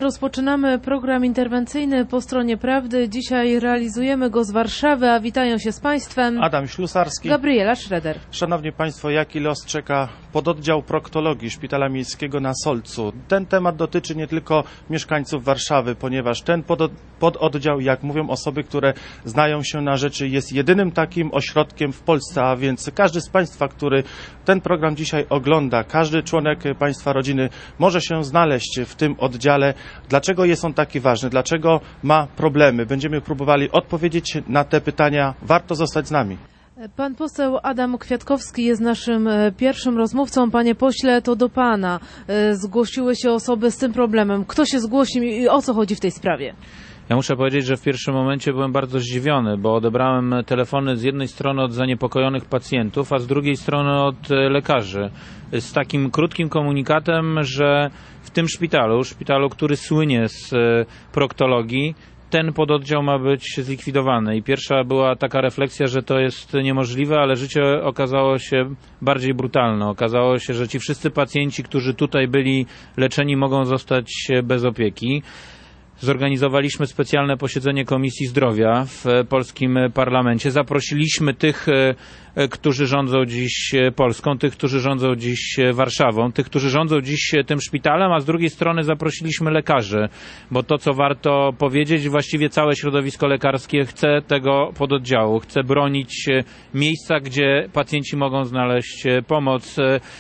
Rozpoczynamy program interwencyjny po stronie prawdy. Dzisiaj realizujemy go z Warszawy, a witają się z Państwem Adam Ślusarski, Gabriela Schroeder. Szanowni Państwo, jaki los czeka pododdział proktologii Szpitala Miejskiego na Solcu? Ten temat dotyczy nie tylko mieszkańców Warszawy, ponieważ ten pododdział, jak mówią osoby, które znają się na rzeczy, jest jedynym takim ośrodkiem w Polsce, a więc każdy z Państwa, który ten program dzisiaj ogląda, każdy członek Państwa rodziny może się znaleźć w tym oddziale. Dlaczego jest on taki ważny? Dlaczego ma problemy? Będziemy próbowali odpowiedzieć na te pytania. Warto zostać z nami. Pan poseł Adam Kwiatkowski jest naszym pierwszym rozmówcą. Panie pośle, to do Pana zgłosiły się osoby z tym problemem. Kto się zgłosił i o co chodzi w tej sprawie? Ja muszę powiedzieć, że w pierwszym momencie byłem bardzo zdziwiony, bo odebrałem telefony z jednej strony od zaniepokojonych pacjentów, a z drugiej strony od lekarzy. Z takim krótkim komunikatem, że w tym szpitalu, który słynie z proktologii, ten pododdział ma być zlikwidowany. I pierwsza była taka refleksja, że to jest niemożliwe, ale życie okazało się bardziej brutalne. Okazało się, że ci wszyscy pacjenci, którzy tutaj byli leczeni, mogą zostać bez opieki. Zorganizowaliśmy specjalne posiedzenie Komisji Zdrowia w polskim parlamencie. Zaprosiliśmy tych, którzy rządzą dziś Polską, tych, którzy rządzą dziś Warszawą, tych, którzy rządzą dziś tym szpitalem, a z drugiej strony zaprosiliśmy lekarzy, bo to, co warto powiedzieć, właściwie całe środowisko lekarskie chce tego pododdziału, chce bronić miejsca, gdzie pacjenci mogą znaleźć pomoc.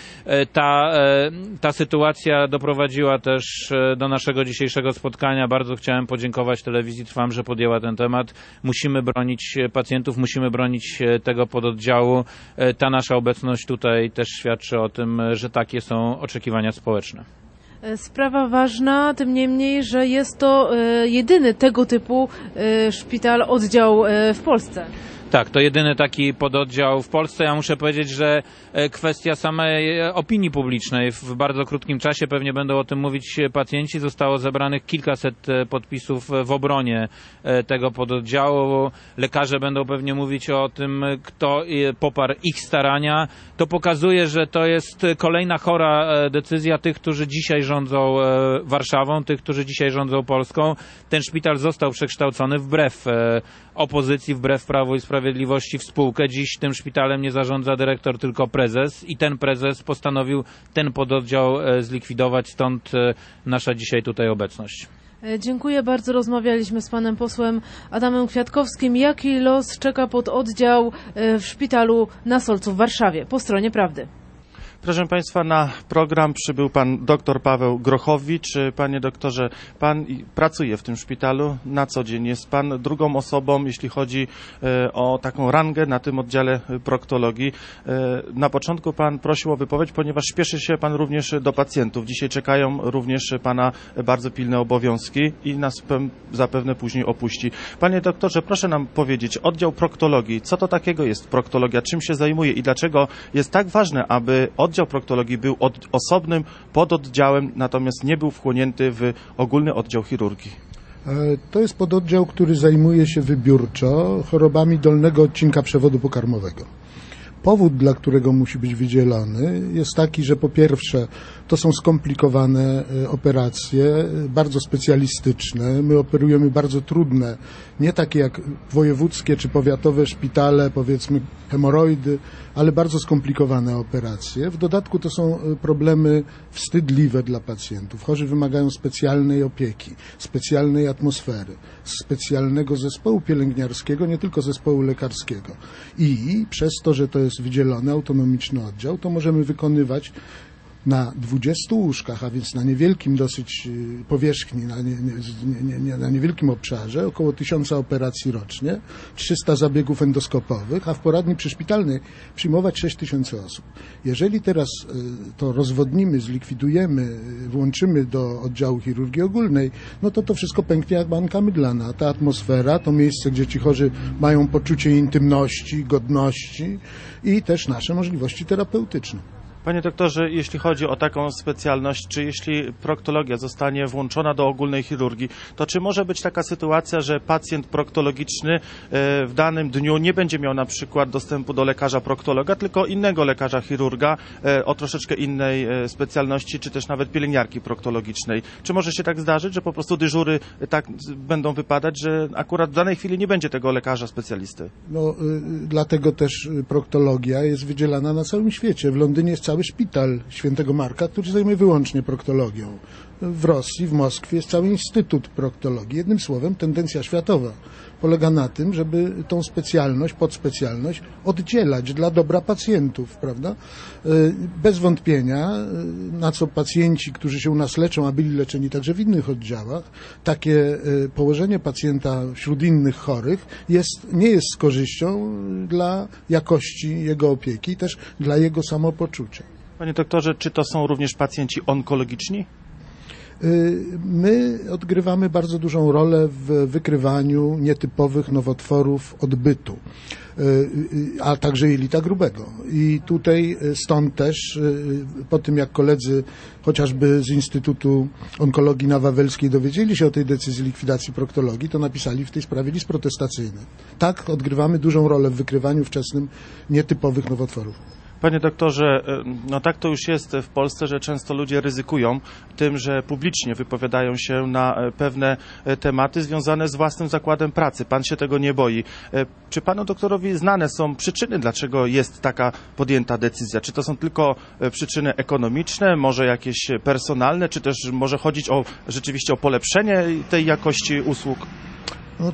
Ta sytuacja doprowadziła też do naszego dzisiejszego spotkania. Bardzo chciałem podziękować Telewizji Trwam, że podjęła ten temat. Musimy bronić pacjentów, musimy bronić tego pododdziału. Ta nasza obecność tutaj też świadczy o tym, że takie są oczekiwania społeczne. Sprawa ważna, tym niemniej, że jest to jedyny tego typu szpital, oddział w Polsce. Tak, to jedyny taki pododdział w Polsce. Ja muszę powiedzieć, że kwestia samej opinii publicznej. W bardzo krótkim czasie pewnie będą o tym mówić pacjenci. Zostało zebranych kilkaset podpisów w obronie tego pododdziału. Lekarze będą pewnie mówić o tym, kto poparł ich starania. To pokazuje, że to jest kolejna chora decyzja tych, którzy dzisiaj rządzą Warszawą, tych, którzy dzisiaj rządzą Polską. Ten szpital został przekształcony wbrew opozycji, wbrew Prawu i Sprawiedliwości w spółkę. Dziś tym szpitalem nie zarządza dyrektor, tylko prezes i ten prezes postanowił ten pododdział zlikwidować, stąd nasza dzisiaj tutaj obecność. Dziękuję bardzo. Rozmawialiśmy z panem posłem Adamem Kwiatkowskim. Jaki los czeka pododdział w szpitalu na Solcu w Warszawie? Po stronie prawdy. Proszę Państwa, na program przybył pan dr Paweł Grochowicz. Panie doktorze, pan pracuje w tym szpitalu na co dzień. Jest pan drugą osobą, jeśli chodzi o taką rangę na tym oddziale proktologii. Na początku pan prosił o wypowiedź, ponieważ śpieszy się pan również do pacjentów. Dzisiaj czekają również pana bardzo pilne obowiązki i nas zapewne później opuści. Panie doktorze, proszę nam powiedzieć, oddział proktologii, co to takiego jest proktologia, czym się zajmuje i dlaczego jest tak ważne, aby oddział proktologii był osobnym pododdziałem, natomiast nie był wchłonięty w ogólny oddział chirurgii? To jest pododdział, który zajmuje się wybiórczo chorobami dolnego odcinka przewodu pokarmowego. Powód, dla którego musi być wydzielony, jest taki, że po pierwsze to są skomplikowane operacje, bardzo specjalistyczne. My operujemy bardzo trudne, nie takie jak wojewódzkie czy powiatowe szpitale, powiedzmy hemoroidy, ale bardzo skomplikowane operacje. W dodatku to są problemy wstydliwe dla pacjentów. Chorzy wymagają specjalnej opieki, specjalnej atmosfery, specjalnego zespołu pielęgniarskiego, nie tylko zespołu lekarskiego. I przez to, że to jest wydzielony autonomiczny oddział, to możemy wykonywać na 20 łóżkach, a więc na niewielkim dosyć powierzchni, na niewielkim obszarze, około 1000 operacji rocznie, 300 zabiegów endoskopowych, a w poradni przyszpitalnej przyjmować 6000 osób. Jeżeli teraz to rozwodnimy, zlikwidujemy, włączymy do oddziału chirurgii ogólnej, no to wszystko pęknie jak bańka mydlana. Ta atmosfera, to miejsce, gdzie ci chorzy mają poczucie intymności, godności i też nasze możliwości terapeutyczne. Panie doktorze, jeśli chodzi o taką specjalność, czy jeśli proktologia zostanie włączona do ogólnej chirurgii, to czy może być taka sytuacja, że pacjent proktologiczny w danym dniu nie będzie miał na przykład dostępu do lekarza proktologa, tylko innego lekarza chirurga o troszeczkę innej specjalności, czy też nawet pielęgniarki proktologicznej? Czy może się tak zdarzyć, że po prostu dyżury tak będą wypadać, że akurat w danej chwili nie będzie tego lekarza specjalisty? No, dlatego też proktologia jest wydzielana na całym świecie. W Londynie jest cały szpital Świętego Marka, który się zajmuje wyłącznie proktologią. W Rosji, w Moskwie jest cały Instytut Proktologii. Jednym słowem, tendencja światowa polega na tym, żeby tą specjalność, podspecjalność oddzielać dla dobra pacjentów, prawda? Bez wątpienia, na co pacjenci, którzy się u nas leczą, a byli leczeni także w innych oddziałach, takie położenie pacjenta wśród innych chorych nie jest z korzyścią dla jakości jego opieki, też dla jego samopoczucia. Panie doktorze, czy to są również pacjenci onkologiczni? My odgrywamy bardzo dużą rolę w wykrywaniu nietypowych nowotworów odbytu, a także jelita grubego. I tutaj stąd też, po tym jak koledzy chociażby z Instytutu Onkologii na Wawelskiej dowiedzieli się o tej decyzji likwidacji proktologii, to napisali w tej sprawie list protestacyjny. Tak, odgrywamy dużą rolę w wykrywaniu wczesnym nietypowych nowotworów. Panie doktorze, no tak to już jest w Polsce, że często ludzie ryzykują tym, że publicznie wypowiadają się na pewne tematy związane z własnym zakładem pracy. Pan się tego nie boi. Czy panu doktorowi znane są przyczyny, dlaczego jest taka podjęta decyzja? Czy to są tylko przyczyny ekonomiczne, może jakieś personalne, czy też może chodzić rzeczywiście o polepszenie tej jakości usług? No,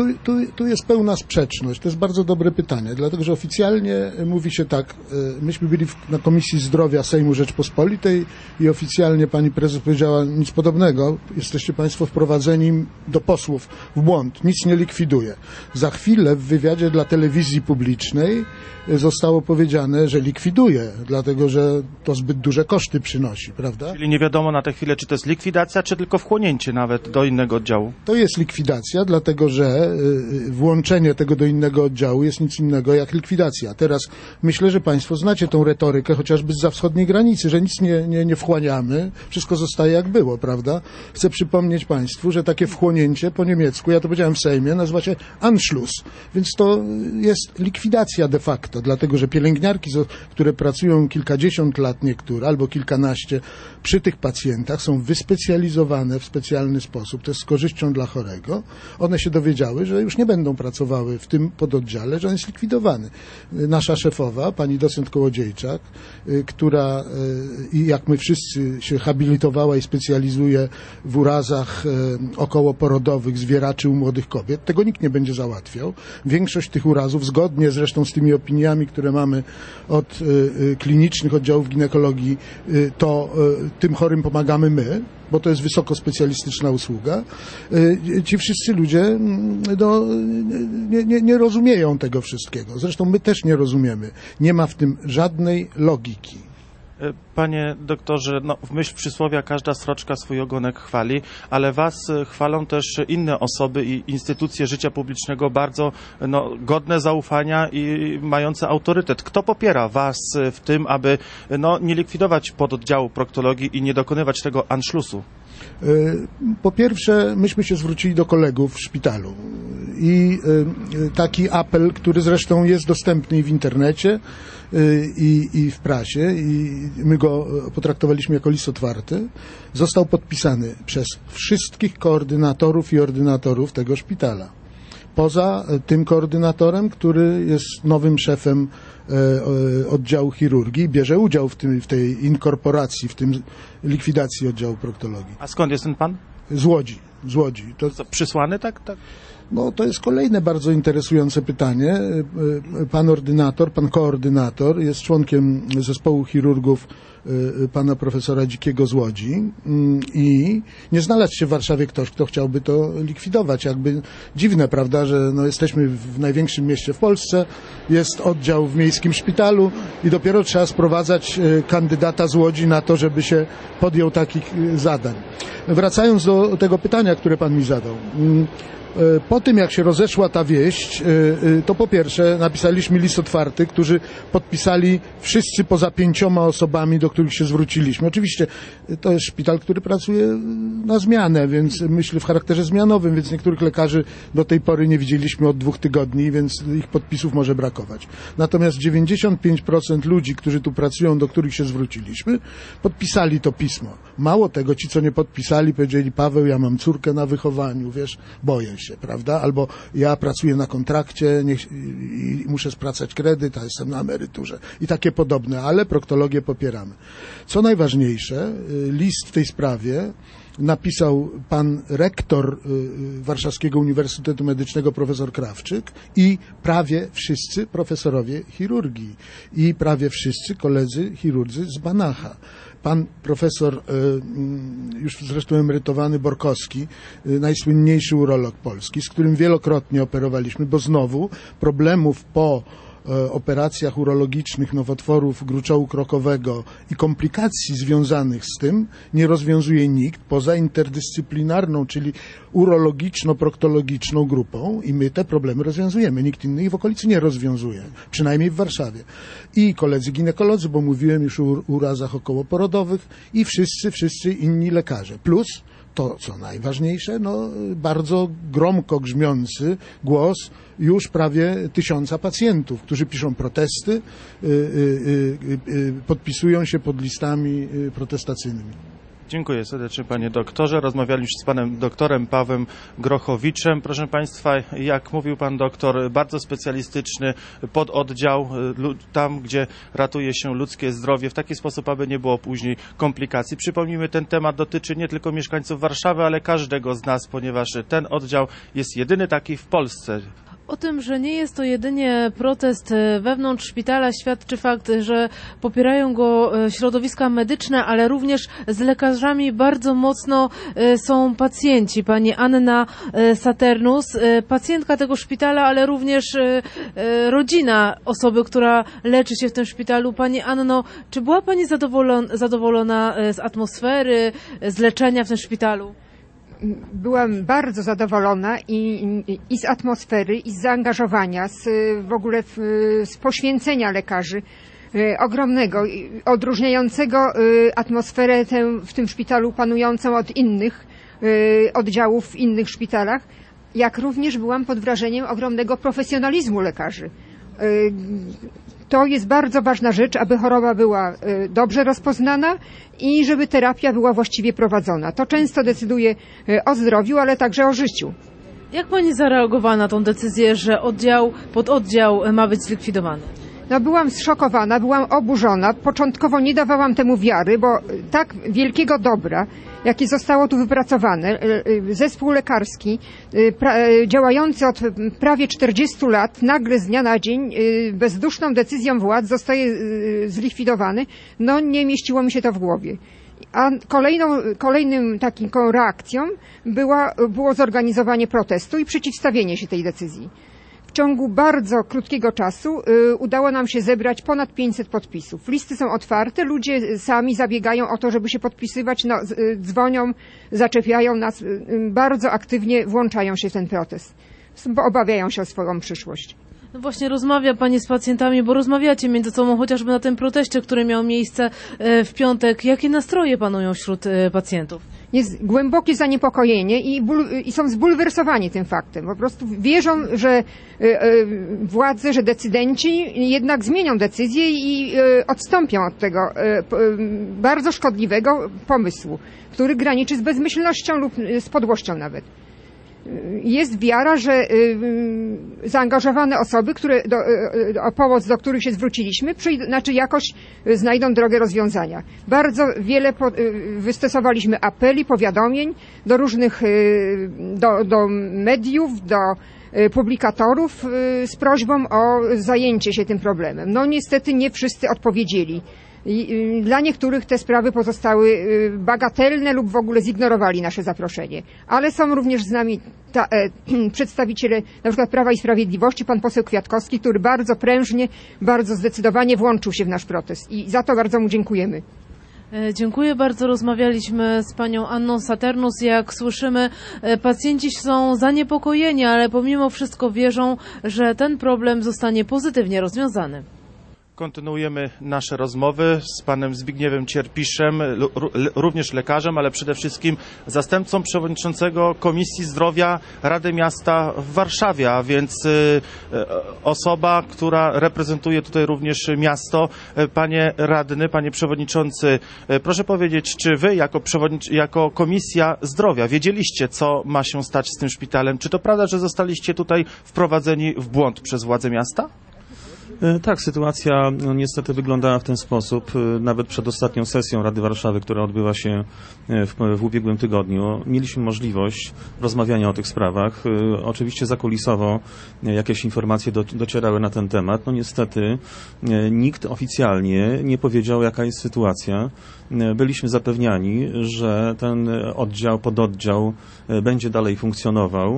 tu jest pełna sprzeczność. To jest bardzo dobre pytanie, dlatego że oficjalnie mówi się tak, myśmy byli na Komisji Zdrowia Sejmu Rzeczpospolitej i oficjalnie pani prezes powiedziała nic podobnego. Jesteście państwo wprowadzeni do posłów w błąd. Nic nie likwiduje. Za chwilę w wywiadzie dla telewizji publicznej zostało powiedziane, że likwiduje, dlatego że to zbyt duże koszty przynosi, prawda? Czyli nie wiadomo na tę chwilę, czy to jest likwidacja, czy tylko wchłonięcie nawet do innego oddziału? To jest likwidacja, dlatego że włączenie tego do innego oddziału jest nic innego jak likwidacja. Teraz myślę, że państwo znacie tą retorykę chociażby zza wschodniej granicy, że nic nie wchłaniamy, wszystko zostaje jak było, prawda? Chcę przypomnieć państwu, że takie wchłonięcie po niemiecku, ja to powiedziałem w Sejmie, nazywa się Anschluss, więc to jest likwidacja de facto, dlatego że pielęgniarki, które pracują kilkadziesiąt lat niektóre, albo kilkanaście przy tych pacjentach, są wyspecjalizowane w specjalny sposób, to jest z korzyścią dla chorego. One się dowiedziały, że już nie będą pracowały w tym pododdziale, że on jest likwidowany. Nasza szefowa, pani docent Kołodziejczak, która jak my wszyscy się habilitowała i specjalizuje w urazach okołoporodowych, zwieraczy u młodych kobiet, tego nikt nie będzie załatwiał. Większość tych urazów, zgodnie zresztą z tymi opiniami, które mamy od klinicznych oddziałów ginekologii, to tym chorym pomagamy my, bo to jest wysoko specjalistyczna usługa. Ci wszyscy ludzie nie rozumieją tego wszystkiego. Zresztą my też nie rozumiemy. Nie ma w tym żadnej logiki. Panie doktorze, no, w myśl przysłowia każda sroczka swój ogonek chwali, ale was chwalą też inne osoby i instytucje życia publicznego bardzo godne zaufania i mające autorytet. Kto popiera was w tym, aby nie likwidować pododdziału proktologii i nie dokonywać tego Anschlussu? Po pierwsze, myśmy się zwrócili do kolegów w szpitalu i taki apel, który zresztą jest dostępny i w internecie, i w prasie, i my go potraktowaliśmy jako list otwarty, został podpisany przez wszystkich koordynatorów i ordynatorów tego szpitala. Poza tym koordynatorem, który jest nowym szefem oddziału chirurgii, bierze udział w tej inkorporacji, w tym likwidacji oddziału proktologii. A skąd jest ten pan? Z Łodzi. To przysłany, tak? No, to jest kolejne bardzo interesujące pytanie. Pan koordynator jest członkiem zespołu chirurgów pana profesora Dzikiego z Łodzi i nie znalazł się w Warszawie ktoś, kto chciałby to likwidować. Jakby dziwne, prawda, że jesteśmy w największym mieście w Polsce, jest oddział w miejskim szpitalu i dopiero trzeba sprowadzać kandydata z Łodzi na to, żeby się podjął takich zadań. Wracając do tego pytania, które pan mi zadał. Po tym, jak się rozeszła ta wieść, to po pierwsze napisaliśmy list otwarty, którzy podpisali wszyscy poza 5 osobami, do których się zwróciliśmy. Oczywiście to jest szpital, który pracuje na zmianę, więc myślę w charakterze zmianowym, więc niektórych lekarzy do tej pory nie widzieliśmy od 2 tygodni, więc ich podpisów może brakować. Natomiast 95% ludzi, którzy tu pracują, do których się zwróciliśmy, podpisali to pismo. Mało tego, ci, co nie podpisali, powiedzieli: Paweł, ja mam córkę na wychowaniu, wiesz, boję się, prawda? Albo ja pracuję na kontrakcie i muszę spłacać kredyt, a jestem na emeryturze. I takie podobne, ale proktologię popieramy. Co najważniejsze, list w tej sprawie napisał pan rektor Warszawskiego Uniwersytetu Medycznego profesor Krawczyk i prawie wszyscy profesorowie chirurgii i prawie wszyscy koledzy chirurdzy z Banacha. Pan profesor, już zresztą emerytowany Borkowski, najsłynniejszy urolog polski, z którym wielokrotnie operowaliśmy, bo znowu problemów po operacjach urologicznych nowotworów gruczołu krokowego i komplikacji związanych z tym nie rozwiązuje nikt poza interdyscyplinarną, czyli urologiczno-proktologiczną grupą i my te problemy rozwiązujemy. Nikt inny ich w okolicy nie rozwiązuje, przynajmniej w Warszawie. I koledzy ginekolodzy, bo mówiłem już o urazach okołoporodowych i wszyscy inni lekarze. Plus to, co najważniejsze, bardzo gromko grzmiący głos już prawie 1000 pacjentów, którzy piszą protesty, podpisują się pod listami protestacyjnymi. Dziękuję serdecznie, panie doktorze. Rozmawialiśmy z panem doktorem Pawłem Grochowiczem. Proszę państwa, jak mówił pan doktor, bardzo specjalistyczny pododdział, tam gdzie ratuje się ludzkie zdrowie, w taki sposób, aby nie było później komplikacji. Przypomnijmy, ten temat dotyczy nie tylko mieszkańców Warszawy, ale każdego z nas, ponieważ ten oddział jest jedyny taki w Polsce. O tym, że nie jest to jedynie protest wewnątrz szpitala, świadczy fakt, że popierają go środowiska medyczne, ale również z lekarzami bardzo mocno są pacjenci. Pani Anna Saturnus, pacjentka tego szpitala, ale również rodzina osoby, która leczy się w tym szpitalu. Pani Anno, czy była Pani zadowolona z atmosfery, z leczenia w tym szpitalu? Byłam bardzo zadowolona i z atmosfery, i z zaangażowania, w ogóle z poświęcenia lekarzy ogromnego, odróżniającego atmosferę tę w tym szpitalu panującą od innych oddziałów w innych szpitalach, jak również byłam pod wrażeniem ogromnego profesjonalizmu lekarzy. To jest bardzo ważna rzecz, aby choroba była dobrze rozpoznana i żeby terapia była właściwie prowadzona. To często decyduje o zdrowiu, ale także o życiu. Jak pani zareagowała na tą decyzję, że pododdział ma być zlikwidowany? Byłam zszokowana, byłam oburzona. Początkowo nie dawałam temu wiary, bo tak wielkiego dobra, jakie zostało tu wypracowane, zespół lekarski działający od prawie 40 lat, nagle z dnia na dzień bezduszną decyzją władz zostaje zlikwidowany, nie mieściło mi się to w głowie. A kolejnym taką reakcją było zorganizowanie protestu i przeciwstawienie się tej decyzji. W ciągu bardzo krótkiego czasu udało nam się zebrać ponad 500 podpisów. Listy są otwarte, ludzie sami zabiegają o to, żeby się podpisywać, dzwonią, zaczepiają nas, bardzo aktywnie włączają się w ten protest, bo obawiają się o swoją przyszłość. Właśnie rozmawia pani z pacjentami, bo rozmawiacie między sobą chociażby na tym proteście, który miał miejsce w piątek. Jakie nastroje panują wśród pacjentów? Jest głębokie zaniepokojenie i są zbulwersowani tym faktem. Po prostu wierzą, że władze, że decydenci jednak zmienią decyzję i odstąpią od tego bardzo szkodliwego pomysłu, który graniczy z bezmyślnością lub z podłością nawet. Jest wiara, że zaangażowane osoby, o pomoc do których się zwróciliśmy, jakoś znajdą drogę rozwiązania. Bardzo wiele wystosowaliśmy apeli, powiadomień do różnych, do mediów, do publikatorów z prośbą o zajęcie się tym problemem. Niestety nie wszyscy odpowiedzieli. Dla niektórych te sprawy pozostały bagatelne lub w ogóle zignorowali nasze zaproszenie. Ale są również z nami przedstawiciele na przykład Prawa i Sprawiedliwości, pan poseł Kwiatkowski, który bardzo prężnie, bardzo zdecydowanie włączył się w nasz protest i za to bardzo mu dziękujemy. Dziękuję bardzo. Rozmawialiśmy z panią Anną Saturnus. Jak słyszymy, pacjenci są zaniepokojeni, ale pomimo wszystko wierzą, że ten problem zostanie pozytywnie rozwiązany. Kontynuujemy nasze rozmowy z panem Zbigniewem Cierpiszem, również lekarzem, ale przede wszystkim zastępcą przewodniczącego Komisji Zdrowia Rady Miasta w Warszawie, a więc osoba, która reprezentuje tutaj również miasto. Panie radny, panie przewodniczący, proszę powiedzieć, czy wy jako Komisja Zdrowia wiedzieliście, co ma się stać z tym szpitalem? Czy to prawda, że zostaliście tutaj wprowadzeni w błąd przez władze miasta? Tak, sytuacja niestety wyglądała w ten sposób. Nawet przed ostatnią sesją Rady Warszawy, która odbyła się w ubiegłym tygodniu, mieliśmy możliwość rozmawiania o tych sprawach. Oczywiście zakulisowo jakieś informacje docierały na ten temat. No niestety nikt oficjalnie nie powiedział, jaka jest sytuacja. Byliśmy zapewniani, że ten oddział, pododdział będzie dalej funkcjonował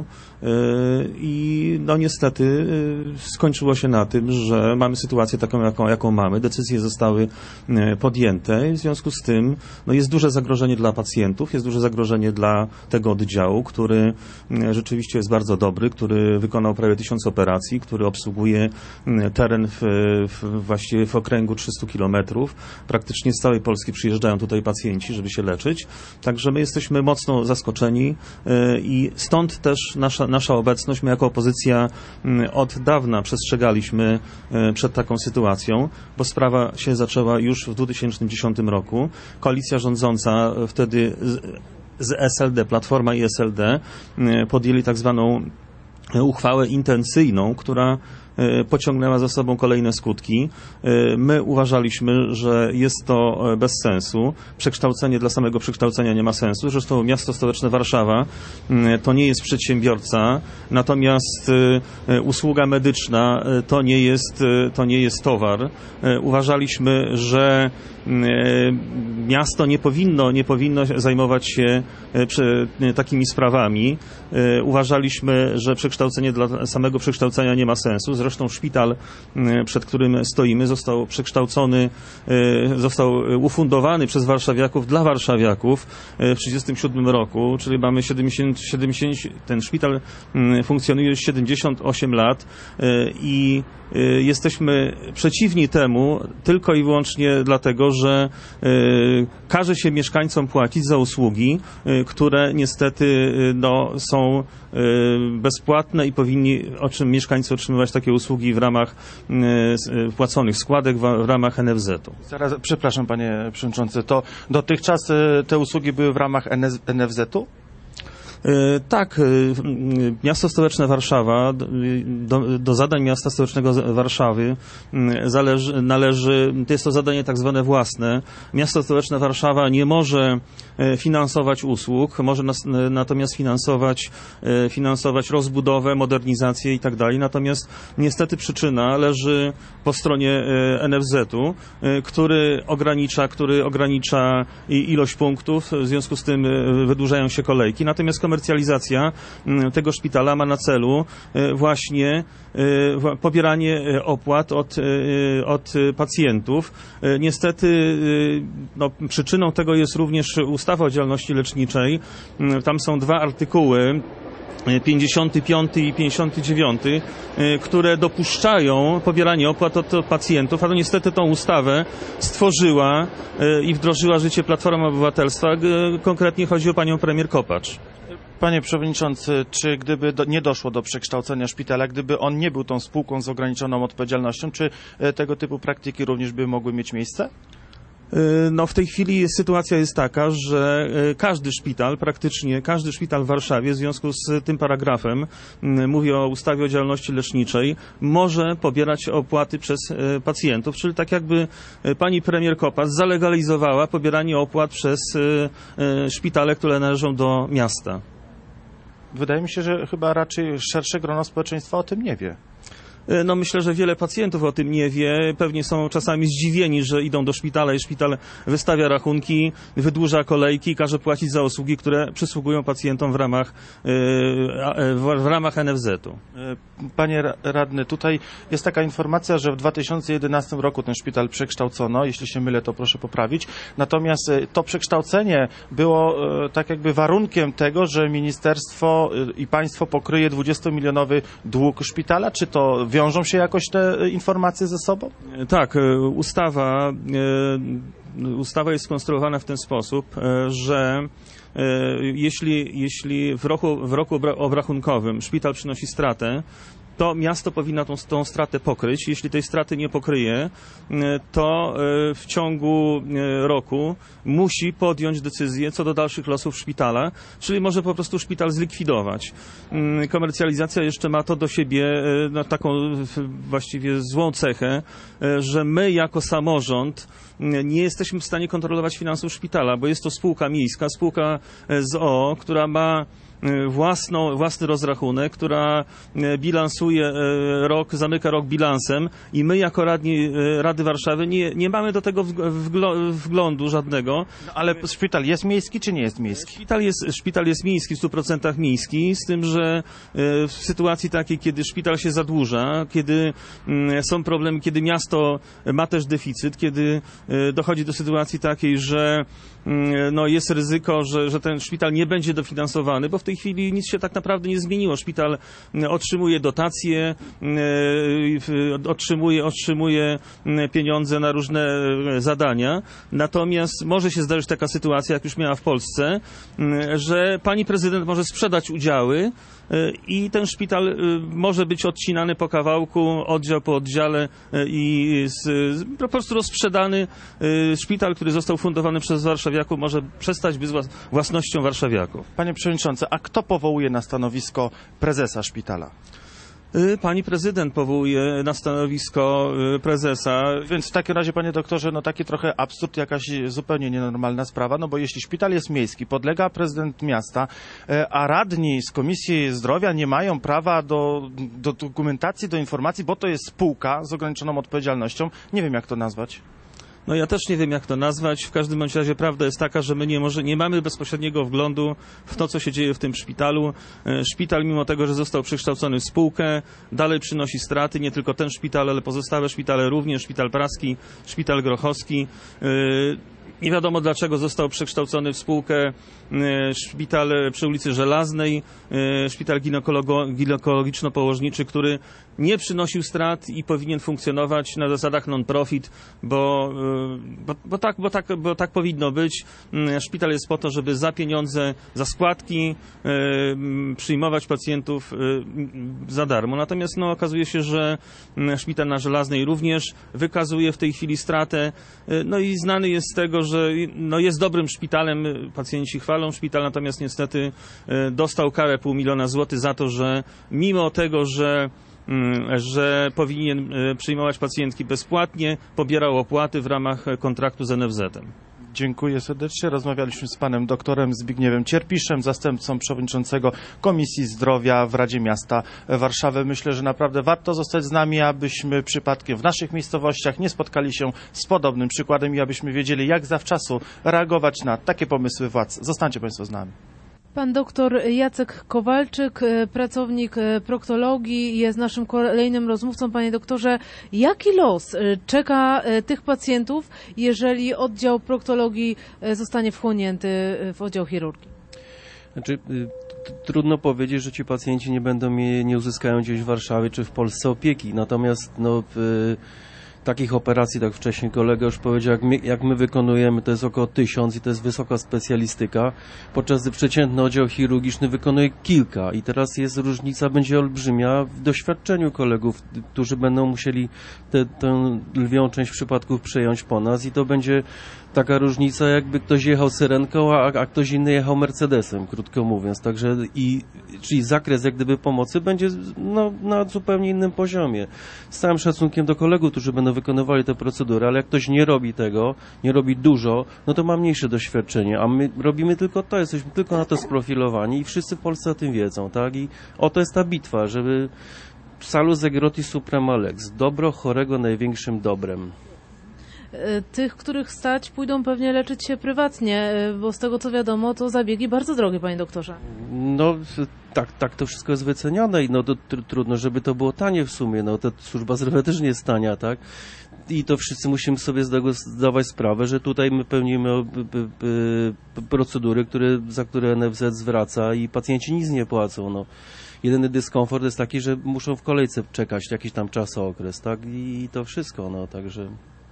i no niestety skończyło się na tym, że mamy sytuację taką, jaką mamy. Decyzje zostały podjęte. W związku z tym no jest duże zagrożenie dla pacjentów, jest duże zagrożenie dla tego oddziału, który rzeczywiście jest bardzo dobry, który wykonał prawie 1000 operacji, który obsługuje teren właściwie w okręgu 300 kilometrów. Praktycznie z całej Polski przyjeżdżają tutaj pacjenci, żeby się leczyć. Także my jesteśmy mocno zaskoczeni i stąd też nasza obecność. My jako opozycja od dawna przestrzegaliśmy przed taką sytuacją, bo sprawa się zaczęła już w 2010 roku. Koalicja rządząca wtedy z SLD, Platforma i SLD podjęli tak zwaną uchwałę intencyjną, która pociągnęła za sobą kolejne skutki. My uważaliśmy, że jest to bez sensu. Przekształcenie dla samego przekształcenia nie ma sensu. Zresztą miasto stołeczne Warszawa to nie jest przedsiębiorca, natomiast usługa medyczna to nie jest towar. Uważaliśmy, że miasto nie powinno zajmować się takimi sprawami. Uważaliśmy, że przekształcenie dla samego przekształcenia nie ma sensu. Zresztą szpital, przed którym stoimy, został przekształcony, został ufundowany przez warszawiaków dla warszawiaków w 1937 roku, czyli mamy 70, ten szpital funkcjonuje już 78 lat i jesteśmy przeciwni temu tylko i wyłącznie dlatego, że każe się mieszkańcom płacić za usługi, które niestety są bezpłatne i powinni mieszkańcy otrzymywać takie usługi w ramach płaconych składek w ramach NFZ-u. Zaraz, przepraszam panie przewodniczący, to dotychczas te usługi były w ramach NFZ-u? Tak, miasto stołeczne Warszawa, do zadań miasta stołecznego Warszawy jest to zadanie tak zwane własne. Miasto stołeczne Warszawa nie może finansować usług, może natomiast finansować rozbudowę, modernizację i tak dalej. Natomiast niestety przyczyna leży po stronie NFZ-u, który ogranicza ilość punktów, w związku z tym wydłużają się kolejki. Natomiast komercjalizacja tego szpitala ma na celu właśnie pobieranie opłat od pacjentów. Niestety przyczyną tego jest również ustawa o działalności leczniczej. Tam są dwa artykuły, 55 i 59, które dopuszczają pobieranie opłat od pacjentów, ale niestety tą ustawę stworzyła i wdrożyła w życie Platforma Obywatelstwa. Konkretnie chodzi o panią premier Kopacz. Panie przewodniczący, czy gdyby nie doszło do przekształcenia szpitala, gdyby on nie był tą spółką z ograniczoną odpowiedzialnością, czy tego typu praktyki również by mogły mieć miejsce? No w tej chwili sytuacja jest taka, że praktycznie każdy szpital w Warszawie w związku z tym paragrafem, mówię o ustawie o działalności leczniczej, może pobierać opłaty przez pacjentów, czyli tak jakby pani premier Kopacz zalegalizowała pobieranie opłat przez szpitale, które należą do miasta. Wydaje mi się, że chyba raczej szersze grono społeczeństwa o tym nie wie. No myślę, że wiele pacjentów o tym nie wie. Pewnie są czasami zdziwieni, że idą do szpitala i szpital wystawia rachunki, wydłuża kolejki, każe płacić za usługi, które przysługują pacjentom w ramach NFZ-u. Panie radny, tutaj jest taka informacja, że w 2011 roku ten szpital przekształcono. Jeśli się mylę, to proszę poprawić. Natomiast to przekształcenie było tak jakby warunkiem tego, że ministerstwo i państwo pokryje 20-milionowy dług szpitala. Czy to wiążą się jakoś te informacje ze sobą? Tak, ustawa jest skonstruowana w ten sposób, że jeśli w roku obrachunkowym szpital przynosi stratę, to miasto powinno tą stratę pokryć. Jeśli tej straty nie pokryje, to w ciągu roku musi podjąć decyzję co do dalszych losów szpitala, czyli może po prostu szpital zlikwidować. Komercjalizacja jeszcze ma to do siebie taką właściwie złą cechę, że my jako samorząd nie jesteśmy w stanie kontrolować finansów szpitala, bo jest to spółka miejska, spółka z o.o., która ma własny rozrachunek, która bilansuje zamyka rok bilansem i my jako radni Rady Warszawy nie mamy do tego wglądu żadnego. No, ale szpital jest miejski czy nie jest miejski? Szpital jest miejski, w 100% miejski, z tym, że w sytuacji takiej, kiedy szpital się zadłuża, kiedy są problemy, kiedy miasto ma też deficyt, kiedy dochodzi do sytuacji takiej, że jest ryzyko, że ten szpital nie będzie dofinansowany, bo w tej chwili nic się tak naprawdę nie zmieniło. Szpital otrzymuje dotacje, otrzymuje pieniądze na różne zadania, natomiast może się zdarzyć taka sytuacja, jak już miała w Polsce, że pani prezydent może sprzedać udziały i ten szpital może być odcinany po kawałku, oddział po oddziale i po prostu rozsprzedany. Szpital, który został fundowany przez warszawiaków, może przestać być własnością warszawiaków. Panie przewodniczący, a kto powołuje na stanowisko prezesa szpitala? Pani prezydent powołuje na stanowisko prezesa. Więc w takim razie, panie doktorze, taki trochę absurd, jakaś zupełnie nienormalna sprawa, bo jeśli szpital jest miejski, podlega prezydent miasta, a radni z Komisji Zdrowia nie mają prawa do dokumentacji, do informacji, bo to jest spółka z ograniczoną odpowiedzialnością, nie wiem jak to nazwać. Ja też nie wiem, jak to nazwać. W każdym bądź razie prawda jest taka, że my nie mamy bezpośredniego wglądu w to, co się dzieje w tym szpitalu. Szpital, mimo tego, że został przekształcony w spółkę, dalej przynosi straty. Nie tylko ten szpital, ale pozostałe szpitale również. Szpital praski, szpital grochowski. Nie wiadomo, dlaczego został przekształcony w spółkę szpital przy ulicy Żelaznej, szpital ginekologiczno-położniczy, który nie przynosił strat i powinien funkcjonować na zasadach non-profit, bo tak powinno być. Szpital jest po to, żeby za pieniądze, za składki przyjmować pacjentów za darmo. Natomiast okazuje się, że szpital na Żelaznej również wykazuje w tej chwili stratę. I znany jest z tego, że jest dobrym szpitalem, pacjenci chwalą szpital, natomiast niestety dostał karę $500 000 złotych za to, że mimo tego, że powinien przyjmować pacjentki bezpłatnie, pobierał opłaty w ramach kontraktu z NFZ-em. Dziękuję serdecznie. Rozmawialiśmy z panem doktorem Zbigniewem Cierpiszem, zastępcą przewodniczącego Komisji Zdrowia w Radzie Miasta Warszawy. Myślę, że naprawdę warto zostać z nami, abyśmy przypadkiem w naszych miejscowościach nie spotkali się z podobnym przykładem i abyśmy wiedzieli, jak zawczasu reagować na takie pomysły władz. Zostańcie państwo z nami. Pan doktor Jacek Kowalczyk, pracownik proktologii, jest naszym kolejnym rozmówcą. Panie doktorze, jaki los czeka tych pacjentów, jeżeli oddział proktologii zostanie wchłonięty w oddział chirurgii? Trudno powiedzieć, że ci pacjenci nie uzyskają gdzieś w Warszawie czy w Polsce opieki. Natomiast takich operacji, tak wcześniej kolega już powiedział, jak my wykonujemy, to jest około 1000 i to jest wysoka specjalistyka, podczas gdy przeciętny oddział chirurgiczny wykonuje kilka i teraz różnica będzie olbrzymia w doświadczeniu kolegów, którzy będą musieli tę lwią część przypadków przejąć po nas i to będzie taka różnica, jakby ktoś jechał syrenką, a ktoś inny jechał Mercedesem, krótko mówiąc. Także czyli zakres jak gdyby pomocy będzie na zupełnie innym poziomie. Z całym szacunkiem do kolegów, którzy będą wykonywali te procedury, ale jak ktoś nie robi tego, nie robi dużo, to ma mniejsze doświadczenie, a my robimy tylko to, jesteśmy tylko na to sprofilowani i wszyscy w Polsce o tym wiedzą, tak? I oto jest ta bitwa, żeby salus agrotis suprema lex, dobro chorego największym dobrem. Tych, których stać, pójdą pewnie leczyć się prywatnie, bo z tego co wiadomo, to zabiegi bardzo drogie, panie doktorze. No tak to wszystko jest wyceniane i no to trudno, żeby to było tanie w sumie, no ta służba zdrowia też nie jest tania, tak? I to wszyscy musimy sobie zdawać sprawę, że tutaj my pełnimy procedury, za które NFZ zwraca i pacjenci nic nie płacą, no. Jedyny dyskomfort jest taki, że muszą w kolejce czekać jakiś tam czasookres, tak? I to wszystko, no, także...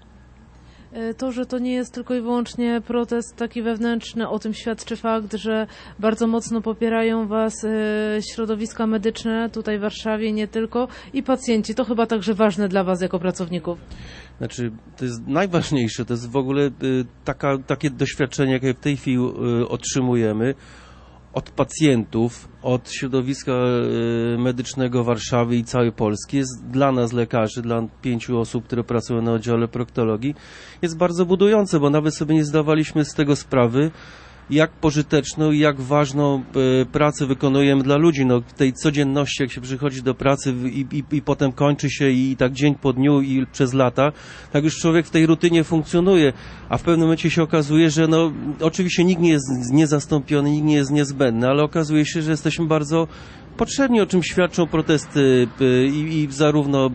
To, że to nie jest tylko i wyłącznie protest taki wewnętrzny, o tym świadczy fakt, że bardzo mocno popierają Was środowiska medyczne tutaj w Warszawie, nie tylko, i pacjenci. To chyba także ważne dla Was jako pracowników. Znaczy, to jest najważniejsze, to jest w ogóle takie doświadczenie, jakie w tej chwili otrzymujemy od pacjentów, od środowiska medycznego Warszawy i całej Polski, jest dla nas lekarzy, dla 5 osób, które pracują na oddziale proktologii, jest bardzo budujące, bo nawet sobie nie zdawaliśmy z tego sprawy, jak pożyteczną i jak ważną pracę wykonujemy dla ludzi. No, w tej codzienności, jak się przychodzi do pracy i potem kończy się i tak dzień po dniu i przez lata, tak już człowiek w tej rutynie funkcjonuje, a w pewnym momencie się okazuje, że no, oczywiście nikt nie jest niezastąpiony, nikt nie jest niezbędny, ale okazuje się, że jesteśmy bardzo potrzebni, o czym świadczą protesty i zarówno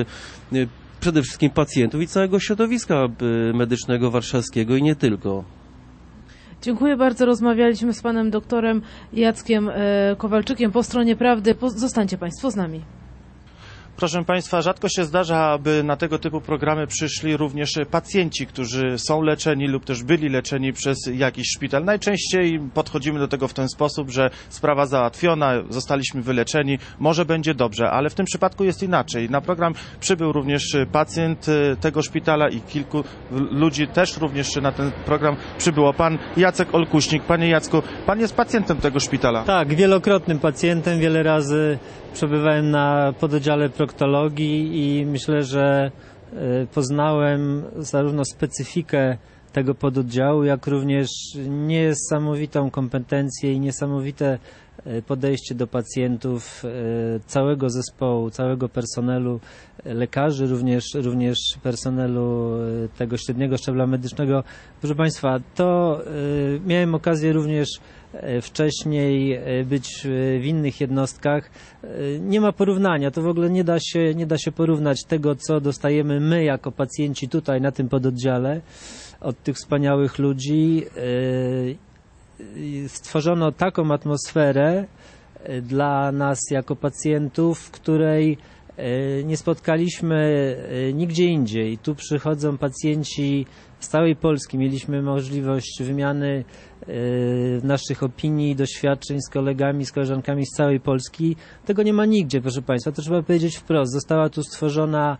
przede wszystkim pacjentów i całego środowiska medycznego warszawskiego i nie tylko. Dziękuję bardzo. Rozmawialiśmy z panem doktorem Jackiem Kowalczykiem po stronie prawdy. Zostańcie państwo z nami. Proszę Państwa, rzadko się zdarza, aby na tego typu programy przyszli również pacjenci, którzy są leczeni lub też byli leczeni przez jakiś szpital. Najczęściej podchodzimy do tego w ten sposób, że sprawa załatwiona, zostaliśmy wyleczeni, może będzie dobrze, ale w tym przypadku jest inaczej. Na program przybył również pacjent tego szpitala i kilku ludzi też również na ten program przybyło. Pan Jacek Olkuśnik. Panie Jacku, pan jest pacjentem tego szpitala. Tak, wielokrotnym pacjentem, wiele razy przebywałem na pododdziale proktologii i myślę, że poznałem zarówno specyfikę tego pododdziału, jak również niesamowitą kompetencję i niesamowite podejście do pacjentów całego zespołu, całego personelu, lekarzy, również personelu tego średniego szczebla medycznego. Proszę Państwa, to miałem okazję również wcześniej być w innych jednostkach. Nie ma porównania, to w ogóle nie da się porównać tego, co dostajemy my jako pacjenci tutaj na tym pododdziale od tych wspaniałych ludzi. Stworzono taką atmosferę dla nas jako pacjentów, w której nie spotkaliśmy nigdzie indziej. Tu przychodzą pacjenci z całej Polski. Mieliśmy możliwość wymiany naszych opinii, doświadczeń z kolegami, z koleżankami z całej Polski. Tego nie ma nigdzie, proszę Państwa. To trzeba powiedzieć wprost. Została tu stworzona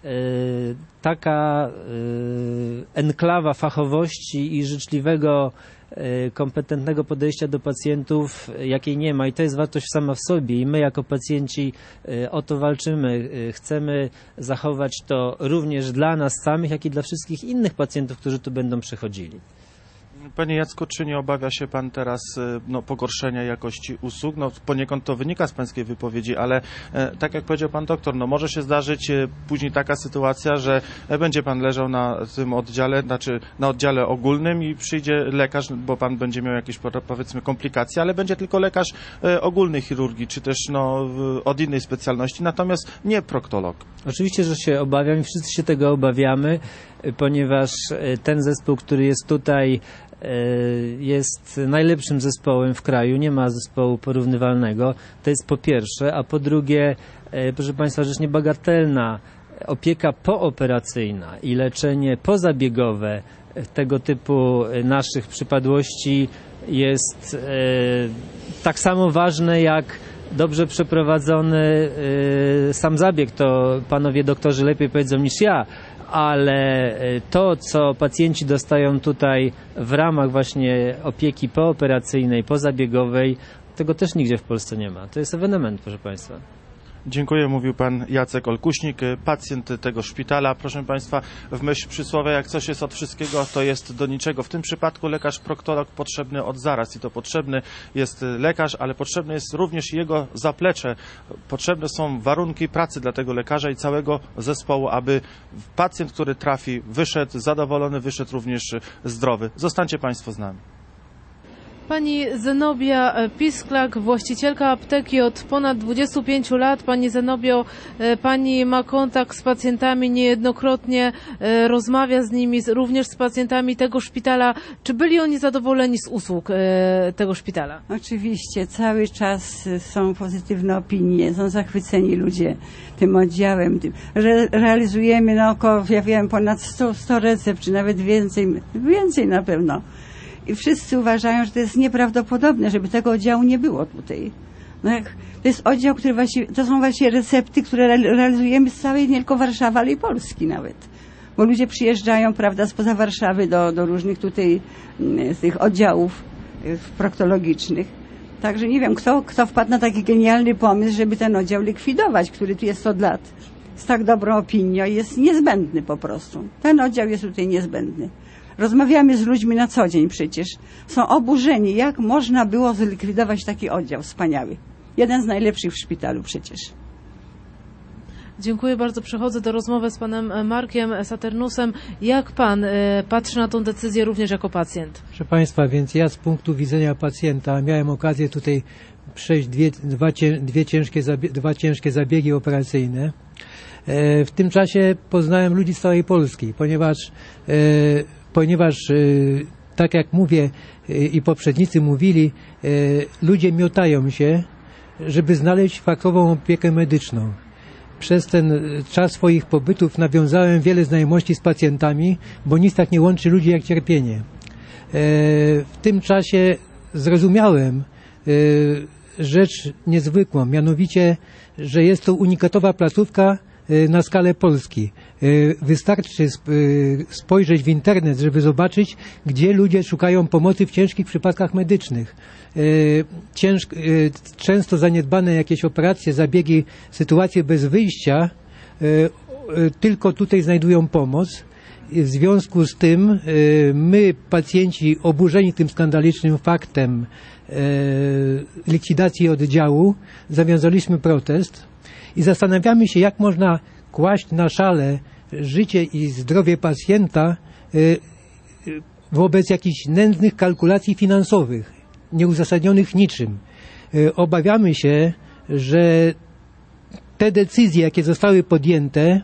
taka enklawa fachowości i życzliwego, kompetentnego podejścia do pacjentów, jakiej nie ma, i to jest wartość sama w sobie i my jako pacjenci o to walczymy. Chcemy zachować to również dla nas samych, jak i dla wszystkich innych pacjentów, którzy tu będą przychodzili. Panie Jacku, czy nie obawia się Pan teraz pogorszenia jakości usług? Poniekąd to wynika z Pańskiej wypowiedzi, ale tak jak powiedział Pan doktor, może się zdarzyć później taka sytuacja, że będzie Pan leżał na tym oddziale, znaczy na oddziale ogólnym i przyjdzie lekarz, bo Pan będzie miał jakieś, powiedzmy, komplikacje, ale będzie tylko lekarz ogólnej chirurgii, czy też od innej specjalności, natomiast nie proktolog. Oczywiście, że się obawiam i wszyscy się tego obawiamy, ponieważ ten zespół, który jest tutaj, jest najlepszym zespołem w kraju, nie ma zespołu porównywalnego, to jest po pierwsze, a po drugie, proszę Państwa, rzecz niebagatelna, opieka pooperacyjna i leczenie pozabiegowe tego typu naszych przypadłości jest tak samo ważne jak dobrze przeprowadzony sam zabieg. To panowie doktorzy lepiej powiedzą niż ja, ale to, co pacjenci dostają tutaj w ramach właśnie opieki pooperacyjnej, pozabiegowej, tego też nigdzie w Polsce nie ma. To jest ewenement, proszę Państwa. Dziękuję, mówił pan Jacek Olkuśnik, pacjent tego szpitala. Proszę państwa, w myśl przysłowia, jak coś jest od wszystkiego, to jest do niczego. W tym przypadku lekarz proktolog potrzebny od zaraz i to potrzebny jest lekarz, ale potrzebne jest również jego zaplecze. Potrzebne są warunki pracy dla tego lekarza i całego zespołu, aby pacjent, który trafi, wyszedł zadowolony, wyszedł również zdrowy. Zostańcie państwo z nami. Pani Zenobia Pisklak, właścicielka apteki od ponad 25 lat. Pani Zenobio, pani ma kontakt z pacjentami niejednokrotnie, rozmawia z nimi, również z pacjentami tego szpitala. Czy byli oni zadowoleni z usług tego szpitala? Oczywiście, cały czas są pozytywne opinie, są zachwyceni ludzie tym oddziałem. Realizujemy ja wiem, ponad 100 recept, czy nawet więcej na pewno. I wszyscy uważają, że to jest nieprawdopodobne, żeby tego oddziału nie było tutaj. To jest oddział, który to są właśnie recepty, które realizujemy z całej nie tylko Warszawy, ale i Polski nawet. Bo ludzie przyjeżdżają, prawda, spoza Warszawy do różnych tutaj tych oddziałów proktologicznych. Także nie wiem, kto wpadł na taki genialny pomysł, żeby ten oddział likwidować, który tu jest od lat. Z tak dobrą opinią, jest niezbędny po prostu. Ten oddział jest tutaj niezbędny. Rozmawiamy z ludźmi na co dzień przecież. Są oburzeni, jak można było zlikwidować taki oddział wspaniały. Jeden z najlepszych w szpitalu przecież. Dziękuję bardzo. Przechodzę do rozmowy z panem Markiem Saturnusem. Jak pan patrzy na tą decyzję również jako pacjent? Proszę państwa, więc ja z punktu widzenia pacjenta miałem okazję tutaj przejść dwa ciężkie zabiegi operacyjne. W tym czasie poznałem ludzi z całej Polski, ponieważ tak jak mówię i poprzednicy mówili, ludzie miotają się, żeby znaleźć fachową opiekę medyczną. Przez ten czas swoich pobytów nawiązałem wiele znajomości z pacjentami, bo nic tak nie łączy ludzi jak cierpienie. W tym czasie zrozumiałem rzecz niezwykłą, mianowicie, że jest to unikatowa placówka na skalę Polski. Wystarczy spojrzeć w internet, żeby zobaczyć, gdzie ludzie szukają pomocy w ciężkich przypadkach medycznych. Często zaniedbane jakieś operacje, zabiegi, sytuacje bez wyjścia, tylko tutaj znajdują pomoc. W związku z tym my, pacjenci oburzeni tym skandalicznym faktem likwidacji oddziału, zawiązaliśmy protest i zastanawiamy się, jak można kłaść na szale życie i zdrowie pacjenta wobec jakichś nędznych kalkulacji finansowych, nieuzasadnionych niczym. Obawiamy się, że te decyzje, jakie zostały podjęte,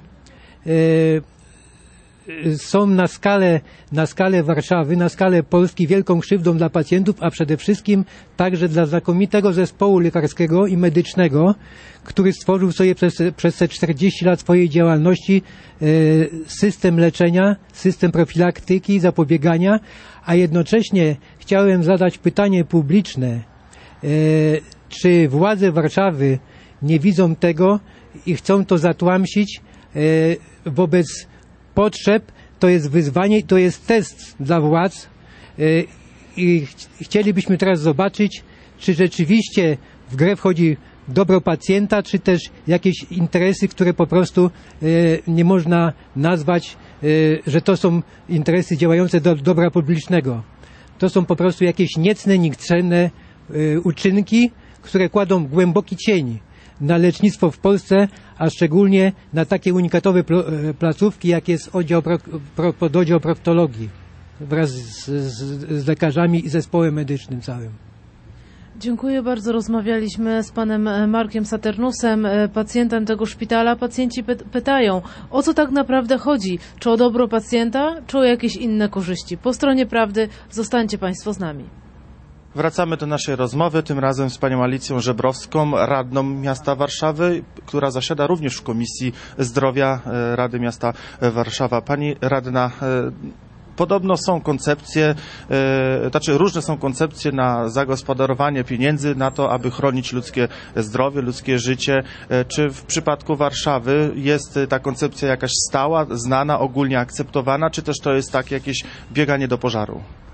są na skalę Warszawy, na skalę Polski wielką krzywdą dla pacjentów, a przede wszystkim także dla znakomitego zespołu lekarskiego i medycznego, który stworzył sobie przez te 40 lat swojej działalności system leczenia, system profilaktyki, zapobiegania, a jednocześnie chciałem zadać pytanie publiczne, czy władze Warszawy nie widzą tego i chcą to zatłamsić wobec potrzeb. To jest wyzwanie, to jest test dla władz i chcielibyśmy teraz zobaczyć, czy rzeczywiście w grę wchodzi dobro pacjenta, czy też jakieś interesy, które po prostu nie można nazwać, że to są interesy działające do dobra publicznego. To są po prostu jakieś niecne, nikczemne uczynki, które kładą głęboki cień na lecznictwo w Polsce, a szczególnie na takie unikatowe placówki, jak jest oddział proktologii wraz z lekarzami i zespołem medycznym całym. Dziękuję bardzo. Rozmawialiśmy z panem Markiem Saturnusem, pacjentem tego szpitala. Pacjenci pytają, o co tak naprawdę chodzi? Czy o dobro pacjenta, czy o jakieś inne korzyści? Po stronie prawdy zostańcie państwo z nami. Wracamy do naszej rozmowy, tym razem z panią Alicją Żebrowską, radną miasta Warszawy, która zasiada również w Komisji Zdrowia Rady Miasta Warszawa. Pani radna, podobno są koncepcje, różne są koncepcje na zagospodarowanie pieniędzy, na to, aby chronić ludzkie zdrowie, ludzkie życie. Czy w przypadku Warszawy jest ta koncepcja jakaś stała, znana, ogólnie akceptowana, czy też to jest takie jakieś bieganie do pożaru?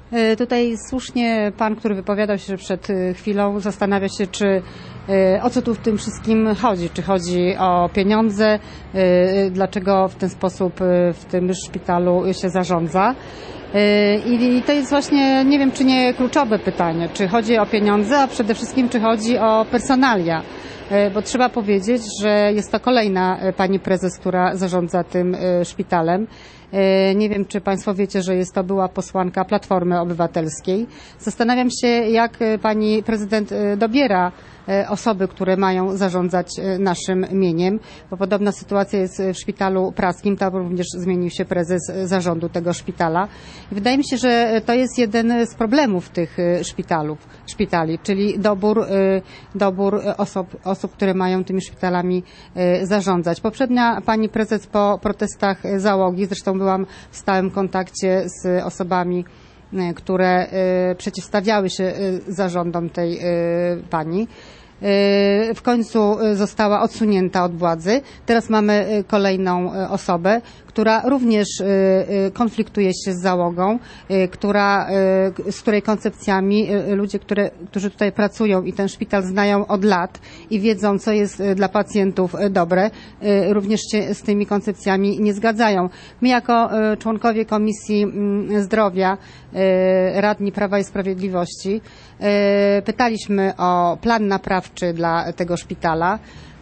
Tutaj słusznie pan, który wypowiadał się przed chwilą, zastanawia się, o co tu w tym wszystkim chodzi. Czy chodzi o pieniądze, dlaczego w ten sposób w tym szpitalu się zarządza. I to jest właśnie, nie wiem, czy nie kluczowe pytanie, czy chodzi o pieniądze, a przede wszystkim czy chodzi o personalia. Bo trzeba powiedzieć, że jest to kolejna pani prezes, która zarządza tym szpitalem. Nie wiem, czy państwo wiecie, że jest to była posłanka Platformy Obywatelskiej. Zastanawiam się, jak pani prezydent dobiera osoby, które mają zarządzać naszym mieniem, bo podobna sytuacja jest w szpitalu praskim, tam również zmienił się prezes zarządu tego szpitala. I wydaje mi się, że to jest jeden z problemów tych szpitali, czyli dobór osób, które mają tymi szpitalami zarządzać. Poprzednia pani prezes po protestach załogi, zresztą byłam w stałym kontakcie z osobami, które przeciwstawiały się zarządom tej pani. W końcu została odsunięta od władzy. Teraz mamy kolejną osobę, która również konfliktuje się z załogą, z której koncepcjami ludzie, którzy tutaj pracują i ten szpital znają od lat i wiedzą, co jest dla pacjentów dobre, również się z tymi koncepcjami nie zgadzają. My jako członkowie Komisji Zdrowia, radni Prawa i Sprawiedliwości, pytaliśmy o plan naprawczy dla tego szpitala.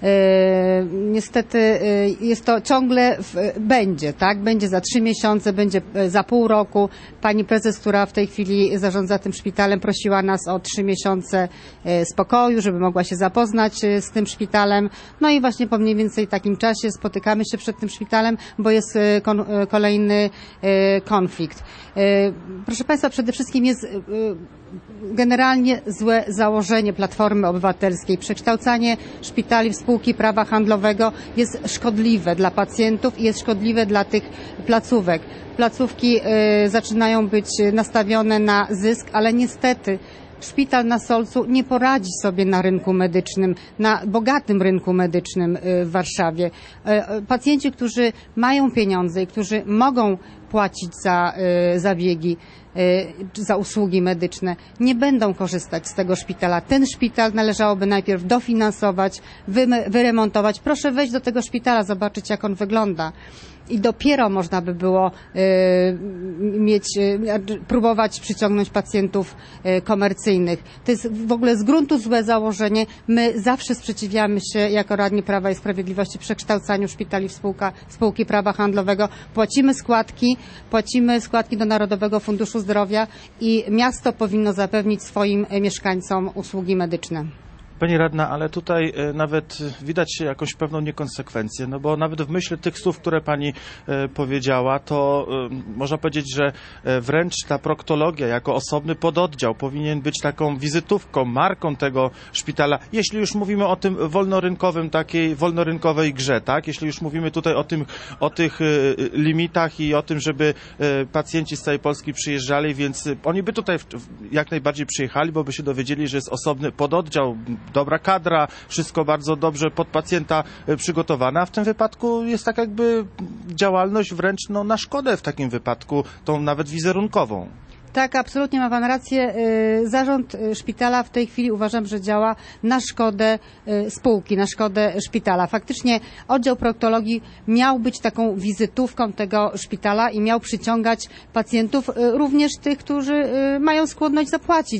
Niestety jest to ciągle będzie, tak? Będzie za 3 miesiące, będzie za pół roku. Pani prezes, która w tej chwili zarządza tym szpitalem, prosiła nas o 3 miesiące spokoju, żeby mogła się zapoznać z tym szpitalem. No i właśnie po mniej więcej takim czasie spotykamy się przed tym szpitalem, bo jest kolejny konflikt. Proszę państwa, przede wszystkim jest generalnie złe założenie Platformy Obywatelskiej. Przekształcanie szpitali w spółki prawa handlowego jest szkodliwe dla pacjentów i jest szkodliwe dla tych placówek. Placówki zaczynają być nastawione na zysk, ale niestety szpital na Solcu nie poradzi sobie na rynku medycznym, na bogatym rynku medycznym w Warszawie. Pacjenci, którzy mają pieniądze i którzy mogą płacić za zabiegi, za usługi medyczne, nie będą korzystać z tego szpitala. Ten szpital należałoby najpierw dofinansować, wyremontować. Proszę wejść do tego szpitala, zobaczyć, jak on wygląda. I dopiero można by było próbować przyciągnąć pacjentów komercyjnych. To jest w ogóle z gruntu złe założenie. My zawsze sprzeciwiamy się jako radni Prawa i Sprawiedliwości przekształcaniu szpitali w spółki prawa handlowego. Płacimy składki do Narodowego Funduszu Zdrowia i miasto powinno zapewnić swoim mieszkańcom usługi medyczne. Pani radna, ale tutaj nawet widać jakąś pewną niekonsekwencję, no bo nawet w myśl tych słów, które pani powiedziała, to można powiedzieć, że wręcz ta proktologia jako osobny pododdział powinien być taką wizytówką, marką tego szpitala, jeśli już mówimy o tym wolnorynkowym, takiej wolnorynkowej grze, tak? Jeśli już mówimy tutaj o tych limitach i o tym, żeby pacjenci z całej Polski przyjeżdżali, więc oni by tutaj jak najbardziej przyjechali, bo by się dowiedzieli, że jest osobny pododdział, dobra kadra, wszystko bardzo dobrze pod pacjenta przygotowane, a w tym wypadku jest tak jakby działalność wręcz na szkodę w takim wypadku, tą nawet wizerunkową. Tak, absolutnie ma pan rację. Zarząd szpitala w tej chwili uważam, że działa na szkodę spółki, na szkodę szpitala. Faktycznie oddział proktologii miał być taką wizytówką tego szpitala i miał przyciągać pacjentów, również tych, którzy mają skłonność zapłacić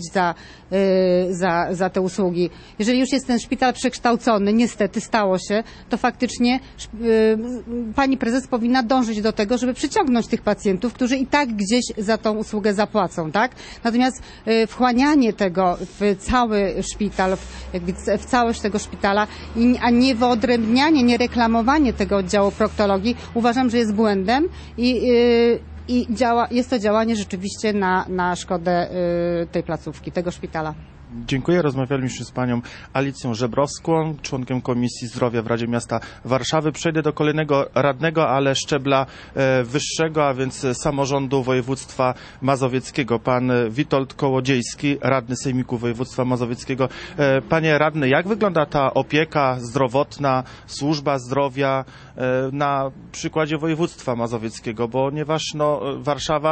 za te usługi. Jeżeli już jest ten szpital przekształcony, niestety stało się, to faktycznie pani prezes powinna dążyć do tego, żeby przyciągnąć tych pacjentów, którzy i tak gdzieś za tą usługę zapłacą. Tak? Natomiast wchłanianie tego w cały szpital, w całość tego szpitala, a nie wyodrębnianie, nie reklamowanie tego oddziału proktologii uważam, że jest błędem i jest to działanie rzeczywiście na szkodę tej placówki, tego szpitala. Dziękuję. Rozmawialiśmy z panią Alicją Żebrowską, członkiem Komisji Zdrowia w Radzie Miasta Warszawy. Przejdę do kolejnego radnego, ale szczebla wyższego, a więc samorządu województwa mazowieckiego. Pan Witold Kołodziejski, radny Sejmiku Województwa Mazowieckiego. Panie radny, jak wygląda ta opieka zdrowotna, służba zdrowia na przykładzie województwa mazowieckiego? Ponieważ Warszawa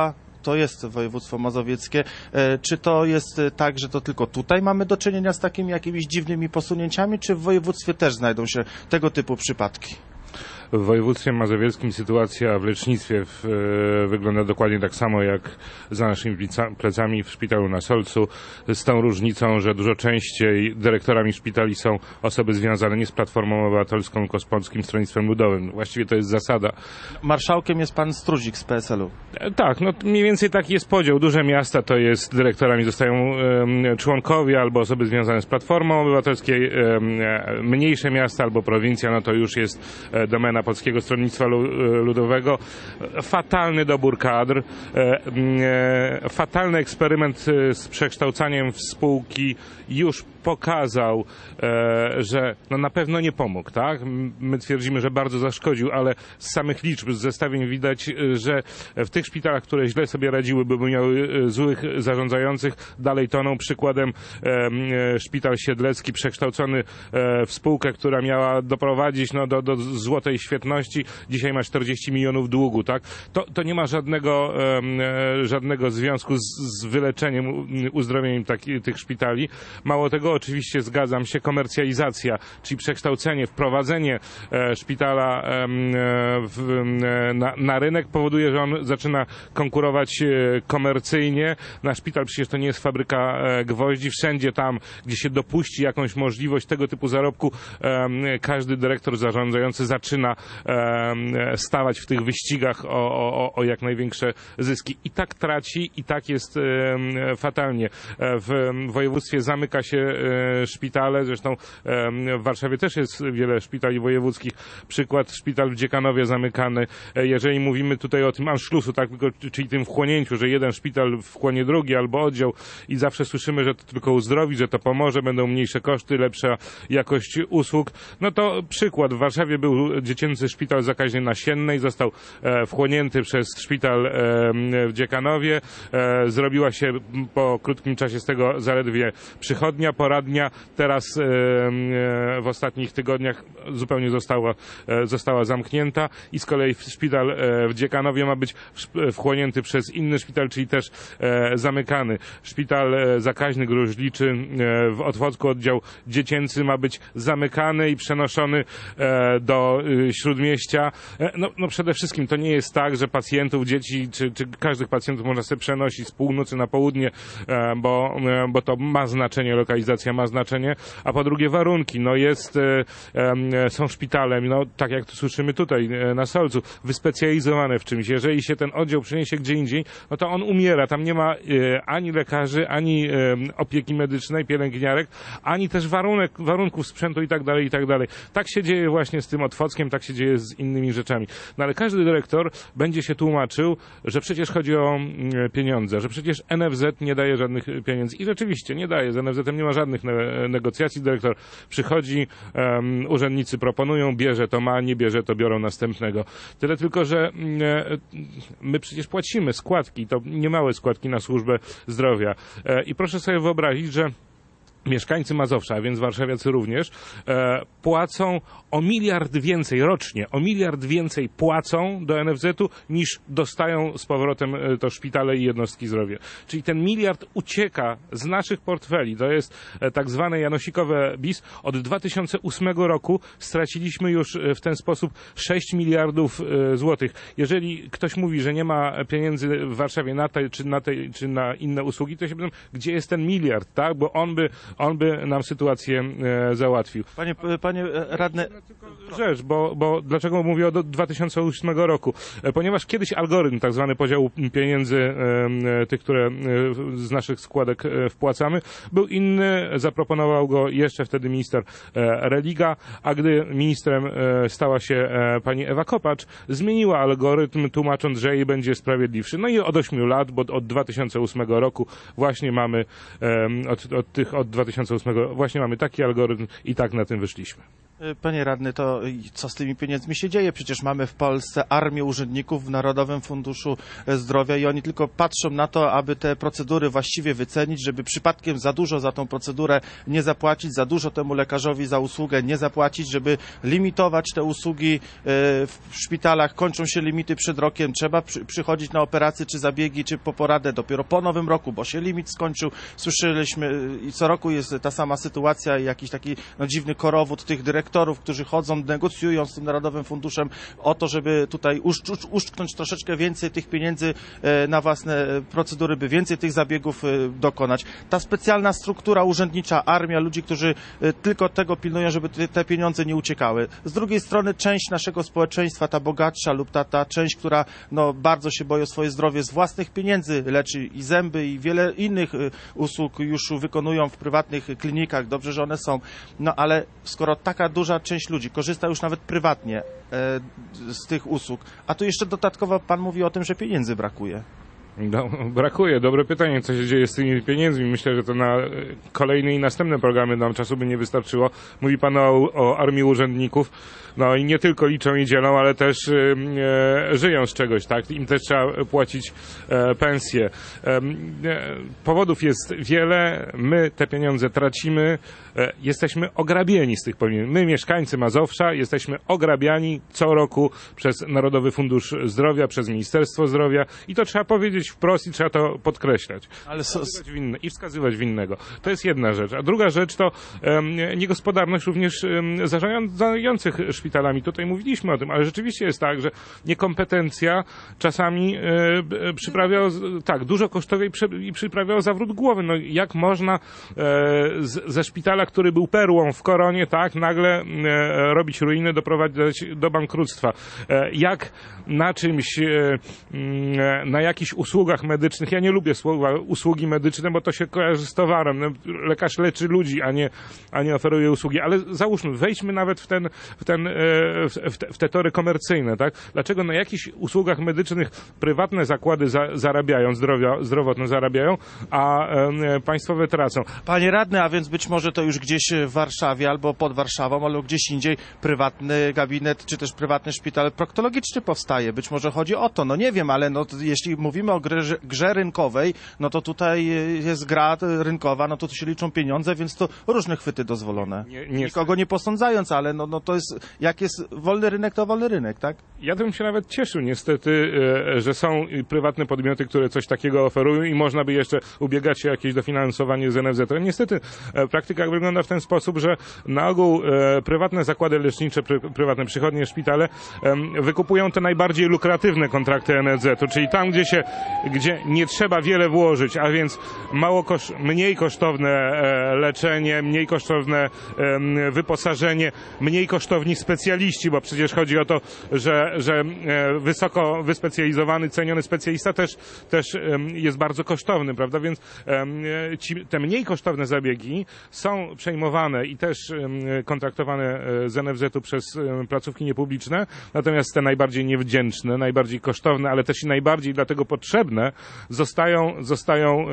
to jest województwo mazowieckie. Czy to jest tak, że to tylko tutaj mamy do czynienia z takimi jakimiś dziwnymi posunięciami, czy w województwie też znajdą się tego typu przypadki? W województwie mazowieckim sytuacja w lecznictwie wygląda dokładnie tak samo jak za naszymi plecami w szpitalu na Solcu, z tą różnicą, że dużo częściej dyrektorami szpitali są osoby związane nie z Platformą Obywatelską, tylko z Polskim Stronnictwem Ludowym. Właściwie to jest zasada. Marszałkiem jest pan Struzik z PSL-u. Tak, no mniej więcej taki jest podział. Duże miasta to jest dyrektorami zostają członkowie albo osoby związane z Platformą Obywatelską, mniejsze miasta albo prowincja, no to już jest domena Polskiego Stronnictwa Ludowego. Fatalny dobór kadr, fatalny eksperyment z przekształcaniem w spółki już pokazał, że no na pewno nie pomógł, tak? My twierdzimy, że bardzo zaszkodził, ale z samych liczb, z zestawień widać, że w tych szpitalach, które źle sobie radziły, bo miały złych zarządzających, dalej toną. Przykładem szpital siedlecki przekształcony w spółkę, która miała doprowadzić do złotej świetności, dzisiaj ma 40 milionów długu, tak? To nie ma żadnego związku z wyleczeniem, uzdrowieniem tych szpitali. Mało tego, oczywiście zgadzam się, komercjalizacja, czyli przekształcenie, wprowadzenie szpitala na rynek powoduje, że on zaczyna konkurować komercyjnie. Nasz szpital przecież to nie jest fabryka gwoździ. Wszędzie tam, gdzie się dopuści jakąś możliwość tego typu zarobku, każdy dyrektor zarządzający zaczyna stawać w tych wyścigach o jak największe zyski. I tak traci, i tak jest fatalnie. W województwie zamyka się szpitale, zresztą w Warszawie też jest wiele szpitali wojewódzkich. Przykład, szpital w Dziekanowie zamykany. Jeżeli mówimy tutaj o tym Anschlussu, tak, czyli tym wchłonięciu, że jeden szpital wchłonie drugi albo oddział i zawsze słyszymy, że to tylko uzdrowi, że to pomoże, będą mniejsze koszty, lepsza jakość usług. No to przykład. W Warszawie był dziecięcy szpital zakaźny nasiennej, został wchłonięty przez szpital w Dziekanowie. Zrobiła się po krótkim czasie z tego zaledwie przychodnia, poradnia. Teraz w ostatnich tygodniach zupełnie została zamknięta i z kolei szpital w Dziekanowie ma być wchłonięty przez inny szpital, czyli też zamykany. Szpital zakaźny gruźliczy w Otwocku, oddział dziecięcy ma być zamykany i przenoszony do Śródmieścia. No przede wszystkim to nie jest tak, że pacjentów, dzieci czy każdych pacjentów można sobie przenosić z północy na południe, bo to ma znaczenie, lokalizacja ma znaczenie, a po drugie warunki. No są szpitale, tak jak to słyszymy tutaj na Solcu, wyspecjalizowane w czymś. Jeżeli się ten oddział przeniesie gdzie indziej, no to on umiera. Tam nie ma ani lekarzy, ani opieki medycznej, pielęgniarek, ani też warunków sprzętu i tak dalej, i tak dalej. Tak się dzieje właśnie z tym Otwockiem, tak się dzieje z innymi rzeczami. No ale każdy dyrektor będzie się tłumaczył, że przecież chodzi o pieniądze, że przecież NFZ nie daje żadnych pieniędzy. I rzeczywiście nie daje. Z NFZ-em nie ma żadnych negocjacji. Dyrektor przychodzi, urzędnicy proponują, bierze to ma, nie bierze to biorą następnego. Tyle tylko, że my przecież płacimy składki, to niemałe składki na służbę zdrowia. I proszę sobie wyobrazić, że mieszkańcy Mazowsza, a więc warszawiacy również, płacą o 1 miliard więcej rocznie, o 1 miliard więcej płacą do NFZ-u niż dostają z powrotem to szpitale i jednostki zdrowia. Czyli ten 1 miliard ucieka z naszych portfeli. To jest tak zwane janosikowe bis. Od 2008 roku straciliśmy już w ten sposób 6 miliardów złotych. Jeżeli ktoś mówi, że nie ma pieniędzy w Warszawie czy na inne usługi, to się pytam, gdzie jest ten miliard, tak? Bo on by nam sytuację załatwił. Panie radny... Rzecz, bo dlaczego mówię o 2008 roku? Ponieważ kiedyś algorytm tak zwany podziału pieniędzy, tych, które z naszych składek wpłacamy, był inny. Zaproponował go jeszcze wtedy minister Religa, a gdy ministrem stała się pani Ewa Kopacz, zmieniła algorytm, tłumacząc, że jej będzie sprawiedliwszy. No i od 8 lat, bo od 2008 roku właśnie mamy od 2008 właśnie mamy taki algorytm i tak na tym wyszliśmy. Panie radny, to co z tymi pieniędzmi się dzieje? Przecież mamy w Polsce armię urzędników w Narodowym Funduszu Zdrowia i oni tylko patrzą na to, aby te procedury właściwie wycenić, żeby przypadkiem za dużo za tą procedurę nie zapłacić, za dużo temu lekarzowi za usługę nie zapłacić, żeby limitować te usługi w szpitalach. Kończą się limity przed rokiem, trzeba przychodzić na operacje czy zabiegi, czy po poradę dopiero po nowym roku, bo się limit skończył. Słyszeliśmy i co roku jest ta sama sytuacja i jakiś taki dziwny korowód tych dyrektorów, którzy chodzą, negocjują z tym Narodowym Funduszem o to, żeby tutaj uszczknąć troszeczkę więcej tych pieniędzy na własne procedury, by więcej tych zabiegów dokonać. Ta specjalna struktura urzędnicza, armia ludzi, którzy tylko tego pilnują, żeby te pieniądze nie uciekały. Z drugiej strony część naszego społeczeństwa, ta bogatsza lub ta część, która bardzo się boi o swoje zdrowie, z własnych pieniędzy leczy i zęby i wiele innych usług już wykonują w prywatnych klinikach. Dobrze, że one są. No ale skoro taka duża część ludzi korzysta już nawet prywatnie z tych usług, a tu jeszcze dodatkowo pan mówi o tym, że pieniędzy brakuje. No, brakuje. Dobre pytanie, co się dzieje z tymi pieniędzmi. Myślę, że to na kolejne i następne programy nam czasu by nie wystarczyło. Mówi pan o armii urzędników. No i nie tylko liczą i dzielą, ale też żyją z czegoś, tak? Im też trzeba płacić pensje. Powodów jest wiele. My te pieniądze tracimy. Jesteśmy ograbieni z tych pieniędzy. My, mieszkańcy Mazowsza, jesteśmy ograbiani co roku przez Narodowy Fundusz Zdrowia, przez Ministerstwo Zdrowia i to trzeba powiedzieć wprost i trzeba to podkreślać. Ale i wskazywać winnego. To jest jedna rzecz. A druga rzecz to niegospodarność również zarządzających szpitalami. Tutaj mówiliśmy o tym, ale rzeczywiście jest tak, że niekompetencja czasami przyprawia dużo kosztowniej i przyprawia zawrót głowy. No jak można ze szpitala, który był perłą w koronie, tak, nagle robić ruinę, doprowadzić do bankructwa. Jak na czymś, na jakichś usługach medycznych, ja nie lubię słowa usługi medyczne, bo to się kojarzy z towarem. No, lekarz leczy ludzi, a nie oferuje usługi, ale załóżmy, wejdźmy nawet w te tory komercyjne, tak? Dlaczego na jakichś usługach medycznych prywatne zakłady zarabiają, zdrowotne zarabiają, a państwowe tracą? Panie radny, a więc być może to już gdzieś w Warszawie albo pod Warszawą, albo gdzieś indziej prywatny gabinet, czy też prywatny szpital proktologiczny powstaje. Być może chodzi o to, no nie wiem, ale jeśli mówimy o grze rynkowej, no to tutaj jest gra rynkowa, no to tu się liczą pieniądze, więc to różne chwyty dozwolone. Nikogo nie posądzając, ale to jest, jak jest wolny rynek, to wolny rynek, tak? Ja bym się nawet cieszył niestety, że są prywatne podmioty, które coś takiego oferują i można by jeszcze ubiegać się o jakieś dofinansowanie z NFZ. Niestety praktyka wygląda w ten sposób, że na ogół prywatne zakłady lecznicze, prywatne przychodnie, szpitale wykupują te najbardziej lukratywne kontrakty NFZ-u, czyli tam, gdzie nie trzeba wiele włożyć, a więc mniej kosztowne leczenie, mniej kosztowne wyposażenie, mniej kosztowni specjaliści, bo przecież chodzi o to, że wysoko wyspecjalizowany, ceniony specjalista też jest bardzo kosztowny, prawda? Więc te mniej kosztowne zabiegi są przejmowane i też kontraktowane z NFZ-u przez placówki niepubliczne, natomiast te najbardziej niewdzięczne, najbardziej kosztowne, ale też i najbardziej dlatego potrzebne zostają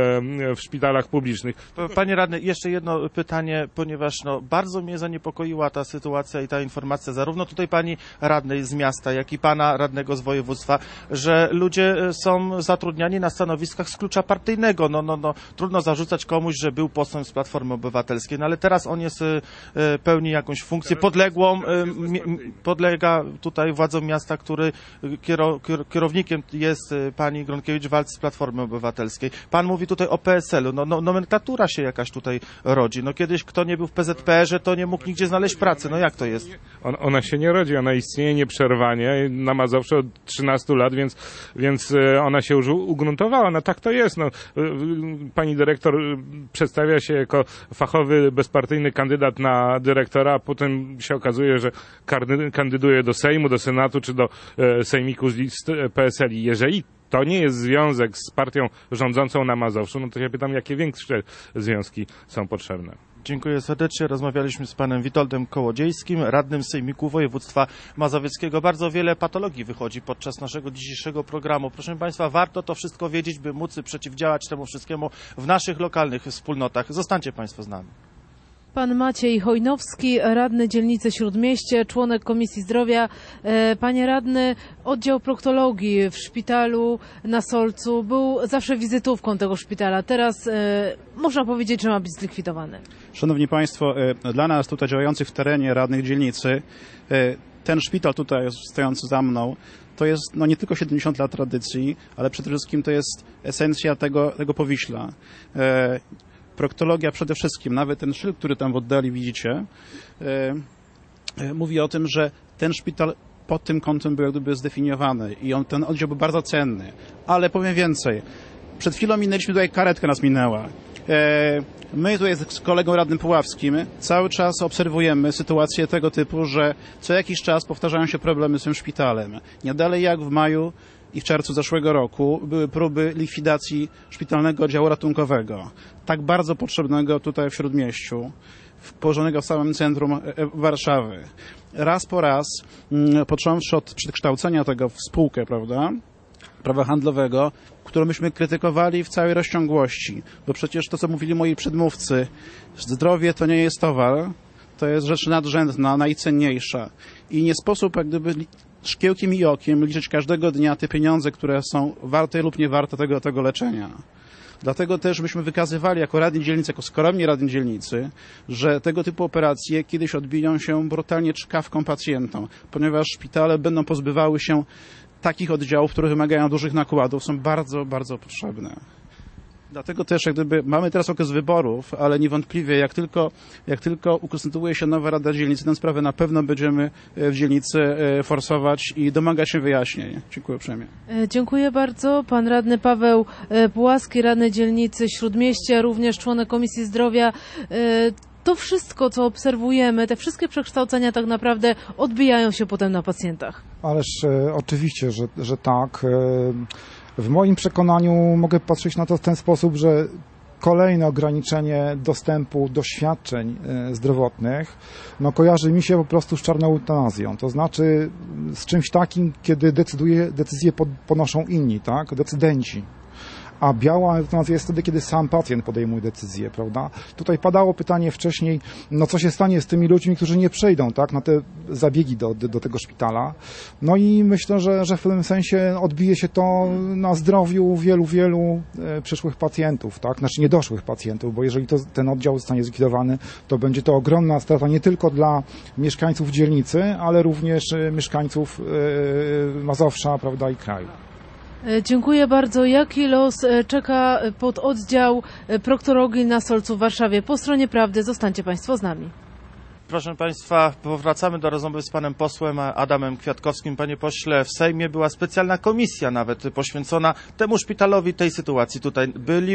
w szpitalach publicznych. Panie radny, jeszcze jedno pytanie, ponieważ bardzo mnie zaniepokoiła ta sytuacja i ta informacja, zarówno tutaj pani radnej z miasta, jak i pana radnego z województwa, że ludzie są zatrudniani na stanowiskach z klucza partyjnego. Trudno zarzucać komuś, że był posłem z Platformy Obywatelskiej, ale teraz on pełni jakąś funkcję podległą, podlega tutaj władzom miasta, który kierownikiem jest pani Gronkiewicz-Waltz z Platformy Obywatelskiej. Pan mówi tutaj o PSL-u. Nomenklatura się jakaś tutaj rodzi. Kiedyś kto nie był w PZPR-ze, to nie mógł nigdzie znaleźć pracy. Jak to jest? Ona się nie rodzi, ona istnieje nieprzerwanie na Mazowszu od 13 lat, więc ona się już ugruntowała. Tak to jest. Pani dyrektor przedstawia się jako fachowy, bezpartyjny kandydat na dyrektora, a potem się okazuje, że kandyduje do Sejmu, do Senatu czy do sejmiku z list PSL-i. Jeżeli to nie jest związek z partią rządzącą na Mazowszu, to się pytam, jakie większe związki są potrzebne. Dziękuję serdecznie. Rozmawialiśmy z panem Witoldem Kołodziejskim, radnym Sejmiku Województwa Mazowieckiego. Bardzo wiele patologii wychodzi podczas naszego dzisiejszego programu. Proszę państwa, warto to wszystko wiedzieć, by móc przeciwdziałać temu wszystkiemu w naszych lokalnych wspólnotach. Zostańcie państwo z nami. Pan Maciej Hojnowski, radny dzielnicy Śródmieście, członek Komisji Zdrowia. Panie radny, oddział proktologii w szpitalu na Solcu był zawsze wizytówką tego szpitala. Teraz można powiedzieć, że ma być zlikwidowany. Szanowni Państwo, dla nas tutaj działających w terenie radnych dzielnicy, ten szpital tutaj stojący za mną, to jest nie tylko 70 lat tradycji, ale przede wszystkim to jest esencja tego Powiśla. Proktologia przede wszystkim, nawet ten szyld, który tam w oddali widzicie, mówi o tym, że ten szpital pod tym kątem był jak gdyby zdefiniowany i ten oddział był bardzo cenny. Ale powiem więcej, przed chwilą minęliśmy tutaj, karetka nas minęła. My tutaj z kolegą radnym Puławskim cały czas obserwujemy sytuację tego typu, że co jakiś czas powtarzają się problemy z tym szpitalem. Nie dalej jak w maju i w czerwcu zeszłego roku były próby likwidacji szpitalnego oddziału ratunkowego, tak bardzo potrzebnego tutaj w Śródmieściu, położonego w samym centrum Warszawy. Raz po raz, począwszy od przekształcenia tego w spółkę, prawda, prawa handlowego, którą myśmy krytykowali w całej rozciągłości, bo przecież to, co mówili moi przedmówcy, zdrowie to nie jest towar, to jest rzecz nadrzędna, najcenniejsza i nie sposób jak gdyby szkiełkiem i okiem liczyć każdego dnia te pieniądze, które są warte lub nie warte tego leczenia. Dlatego też myśmy wykazywali jako radni dzielnicy, jako skromni radni dzielnicy, że tego typu operacje kiedyś odbiją się brutalnie czkawką pacjentom, ponieważ szpitale będą pozbywały się takich oddziałów, które wymagają dużych nakładów, są bardzo, bardzo potrzebne. Dlatego też jak gdyby mamy teraz okres wyborów, ale niewątpliwie jak tylko ukonstytuuje się nowa Rada Dzielnicy, tę sprawę na pewno będziemy w dzielnicy forsować i domagać się wyjaśnień. Dziękuję uprzejmie. Dziękuję bardzo. Pan radny Paweł Pułaski, radny dzielnicy Śródmieścia, również członek Komisji Zdrowia. To wszystko, co obserwujemy, te wszystkie przekształcenia tak naprawdę odbijają się potem na pacjentach. Ależ oczywiście, że tak. W moim przekonaniu mogę patrzeć na to w ten sposób, że kolejne ograniczenie dostępu do świadczeń zdrowotnych kojarzy mi się po prostu z czarną eutanazją. To znaczy z czymś takim, kiedy decyzje ponoszą inni, tak? Decydenci. A biała eutanazja jest wtedy, kiedy sam pacjent podejmuje decyzję, prawda? Tutaj padało pytanie wcześniej, co się stanie z tymi ludźmi, którzy nie przejdą, tak, na te zabiegi do tego szpitala. No i myślę, że w pewnym sensie odbije się to na zdrowiu wielu przyszłych pacjentów, tak? Znaczy niedoszłych pacjentów, bo jeżeli ten oddział zostanie zlikwidowany, to będzie to ogromna strata nie tylko dla mieszkańców dzielnicy, ale również mieszkańców Mazowsza, prawda, i kraju. Dziękuję bardzo. Jaki los czeka pod oddział proktologii na Solcu w Warszawie? Po stronie prawdy zostańcie Państwo z nami. Proszę Państwa, powracamy do rozmowy z panem posłem Adamem Kwiatkowskim. Panie pośle, w Sejmie była specjalna komisja nawet poświęcona temu szpitalowi, tej sytuacji. Tutaj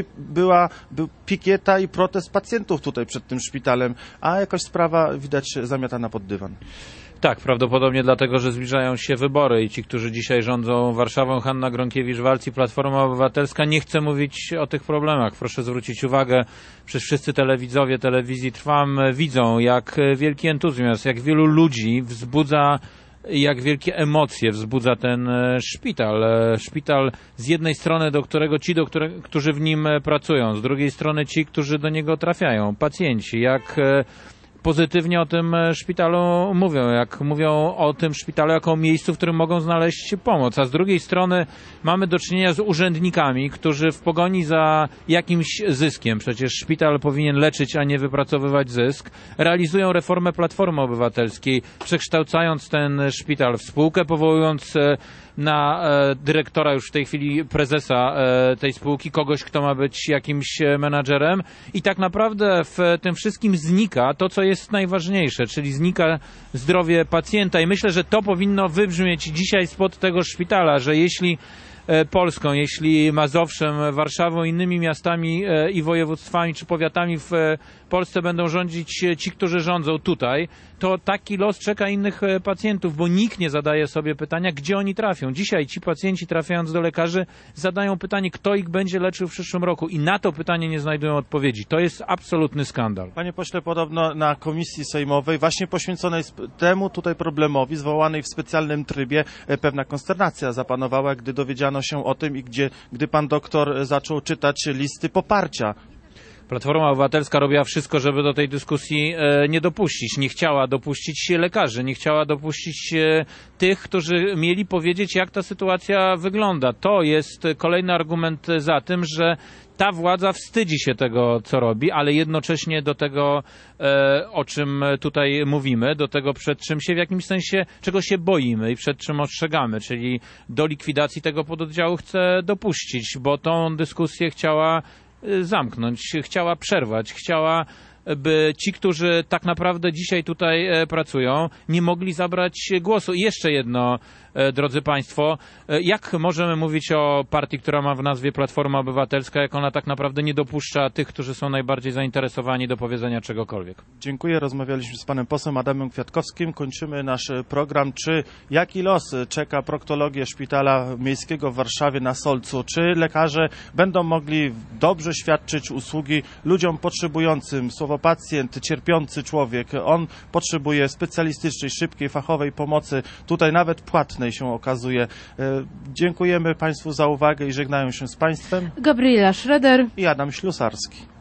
był pikieta i protest pacjentów tutaj przed tym szpitalem, a jakaś sprawa widać zamiatana pod dywan. Tak, prawdopodobnie dlatego, że zbliżają się wybory i ci, którzy dzisiaj rządzą Warszawą, Hanna Gronkiewicz-Waltz i Platforma Obywatelska, nie chce mówić o tych problemach. Proszę zwrócić uwagę, przecież wszyscy telewidzowie telewizji Trwam widzą, jak wielki entuzjazm, jak wielu ludzi wzbudza, jak wielkie emocje wzbudza ten szpital. Szpital z jednej strony, którzy w nim pracują, z drugiej strony ci, którzy do niego trafiają, pacjenci, jak pozytywnie o tym szpitalu mówią, jak mówią o tym szpitalu jako o miejscu, w którym mogą znaleźć pomoc, a z drugiej strony mamy do czynienia z urzędnikami, którzy w pogoni za jakimś zyskiem, przecież szpital powinien leczyć, a nie wypracowywać zysk, realizują reformę Platformy Obywatelskiej, przekształcając ten szpital w spółkę, powołując na dyrektora, już w tej chwili prezesa tej spółki, kogoś, kto ma być jakimś menadżerem i tak naprawdę w tym wszystkim znika to, co jest najważniejsze, czyli znika zdrowie pacjenta i myślę, że to powinno wybrzmieć dzisiaj spod tego szpitala, że jeśli Polską, jeśli Mazowszem, Warszawą, innymi miastami i województwami czy powiatami w Polsce będą rządzić ci, którzy rządzą tutaj, to taki los czeka innych pacjentów, bo nikt nie zadaje sobie pytania, gdzie oni trafią. Dzisiaj ci pacjenci, trafiając do lekarzy, zadają pytanie, kto ich będzie leczył w przyszłym roku i na to pytanie nie znajdują odpowiedzi. To jest absolutny skandal. Panie pośle, podobno na komisji sejmowej, właśnie poświęconej temu tutaj problemowi, zwołanej w specjalnym trybie, pewna konsternacja zapanowała, gdy dowiedziano się o tym i gdy pan doktor zaczął czytać listy poparcia. Platforma Obywatelska robiła wszystko, żeby do tej dyskusji nie dopuścić. Nie chciała dopuścić lekarzy, nie chciała dopuścić tych, którzy mieli powiedzieć, jak ta sytuacja wygląda. To jest kolejny argument za tym, że ta władza wstydzi się tego, co robi, ale jednocześnie do tego, o czym tutaj mówimy, do tego, przed czym się w jakimś sensie, czego się boimy i przed czym ostrzegamy, czyli do likwidacji tego pododdziału chce dopuścić, bo tą dyskusję chciała zamknąć, chciała przerwać, chciała, by ci, którzy tak naprawdę dzisiaj tutaj pracują, nie mogli zabrać głosu. I jeszcze jedno, drodzy Państwo, jak możemy mówić o partii, która ma w nazwie Platforma Obywatelska, jak ona tak naprawdę nie dopuszcza tych, którzy są najbardziej zainteresowani do powiedzenia czegokolwiek? Dziękuję. Rozmawialiśmy z panem posłem Adamem Kwiatkowskim. Kończymy nasz program. Jaki los czeka proktologię Szpitala Miejskiego w Warszawie na Solcu? Czy lekarze będą mogli dobrze świadczyć usługi ludziom potrzebującym? Słowo pacjent, cierpiący człowiek, on potrzebuje specjalistycznej, szybkiej, fachowej pomocy. Tutaj nawet płatnej się okazuje. Dziękujemy Państwu za uwagę i żegnają się z Państwem Gabriela Schroeder i Adam Ślusarski.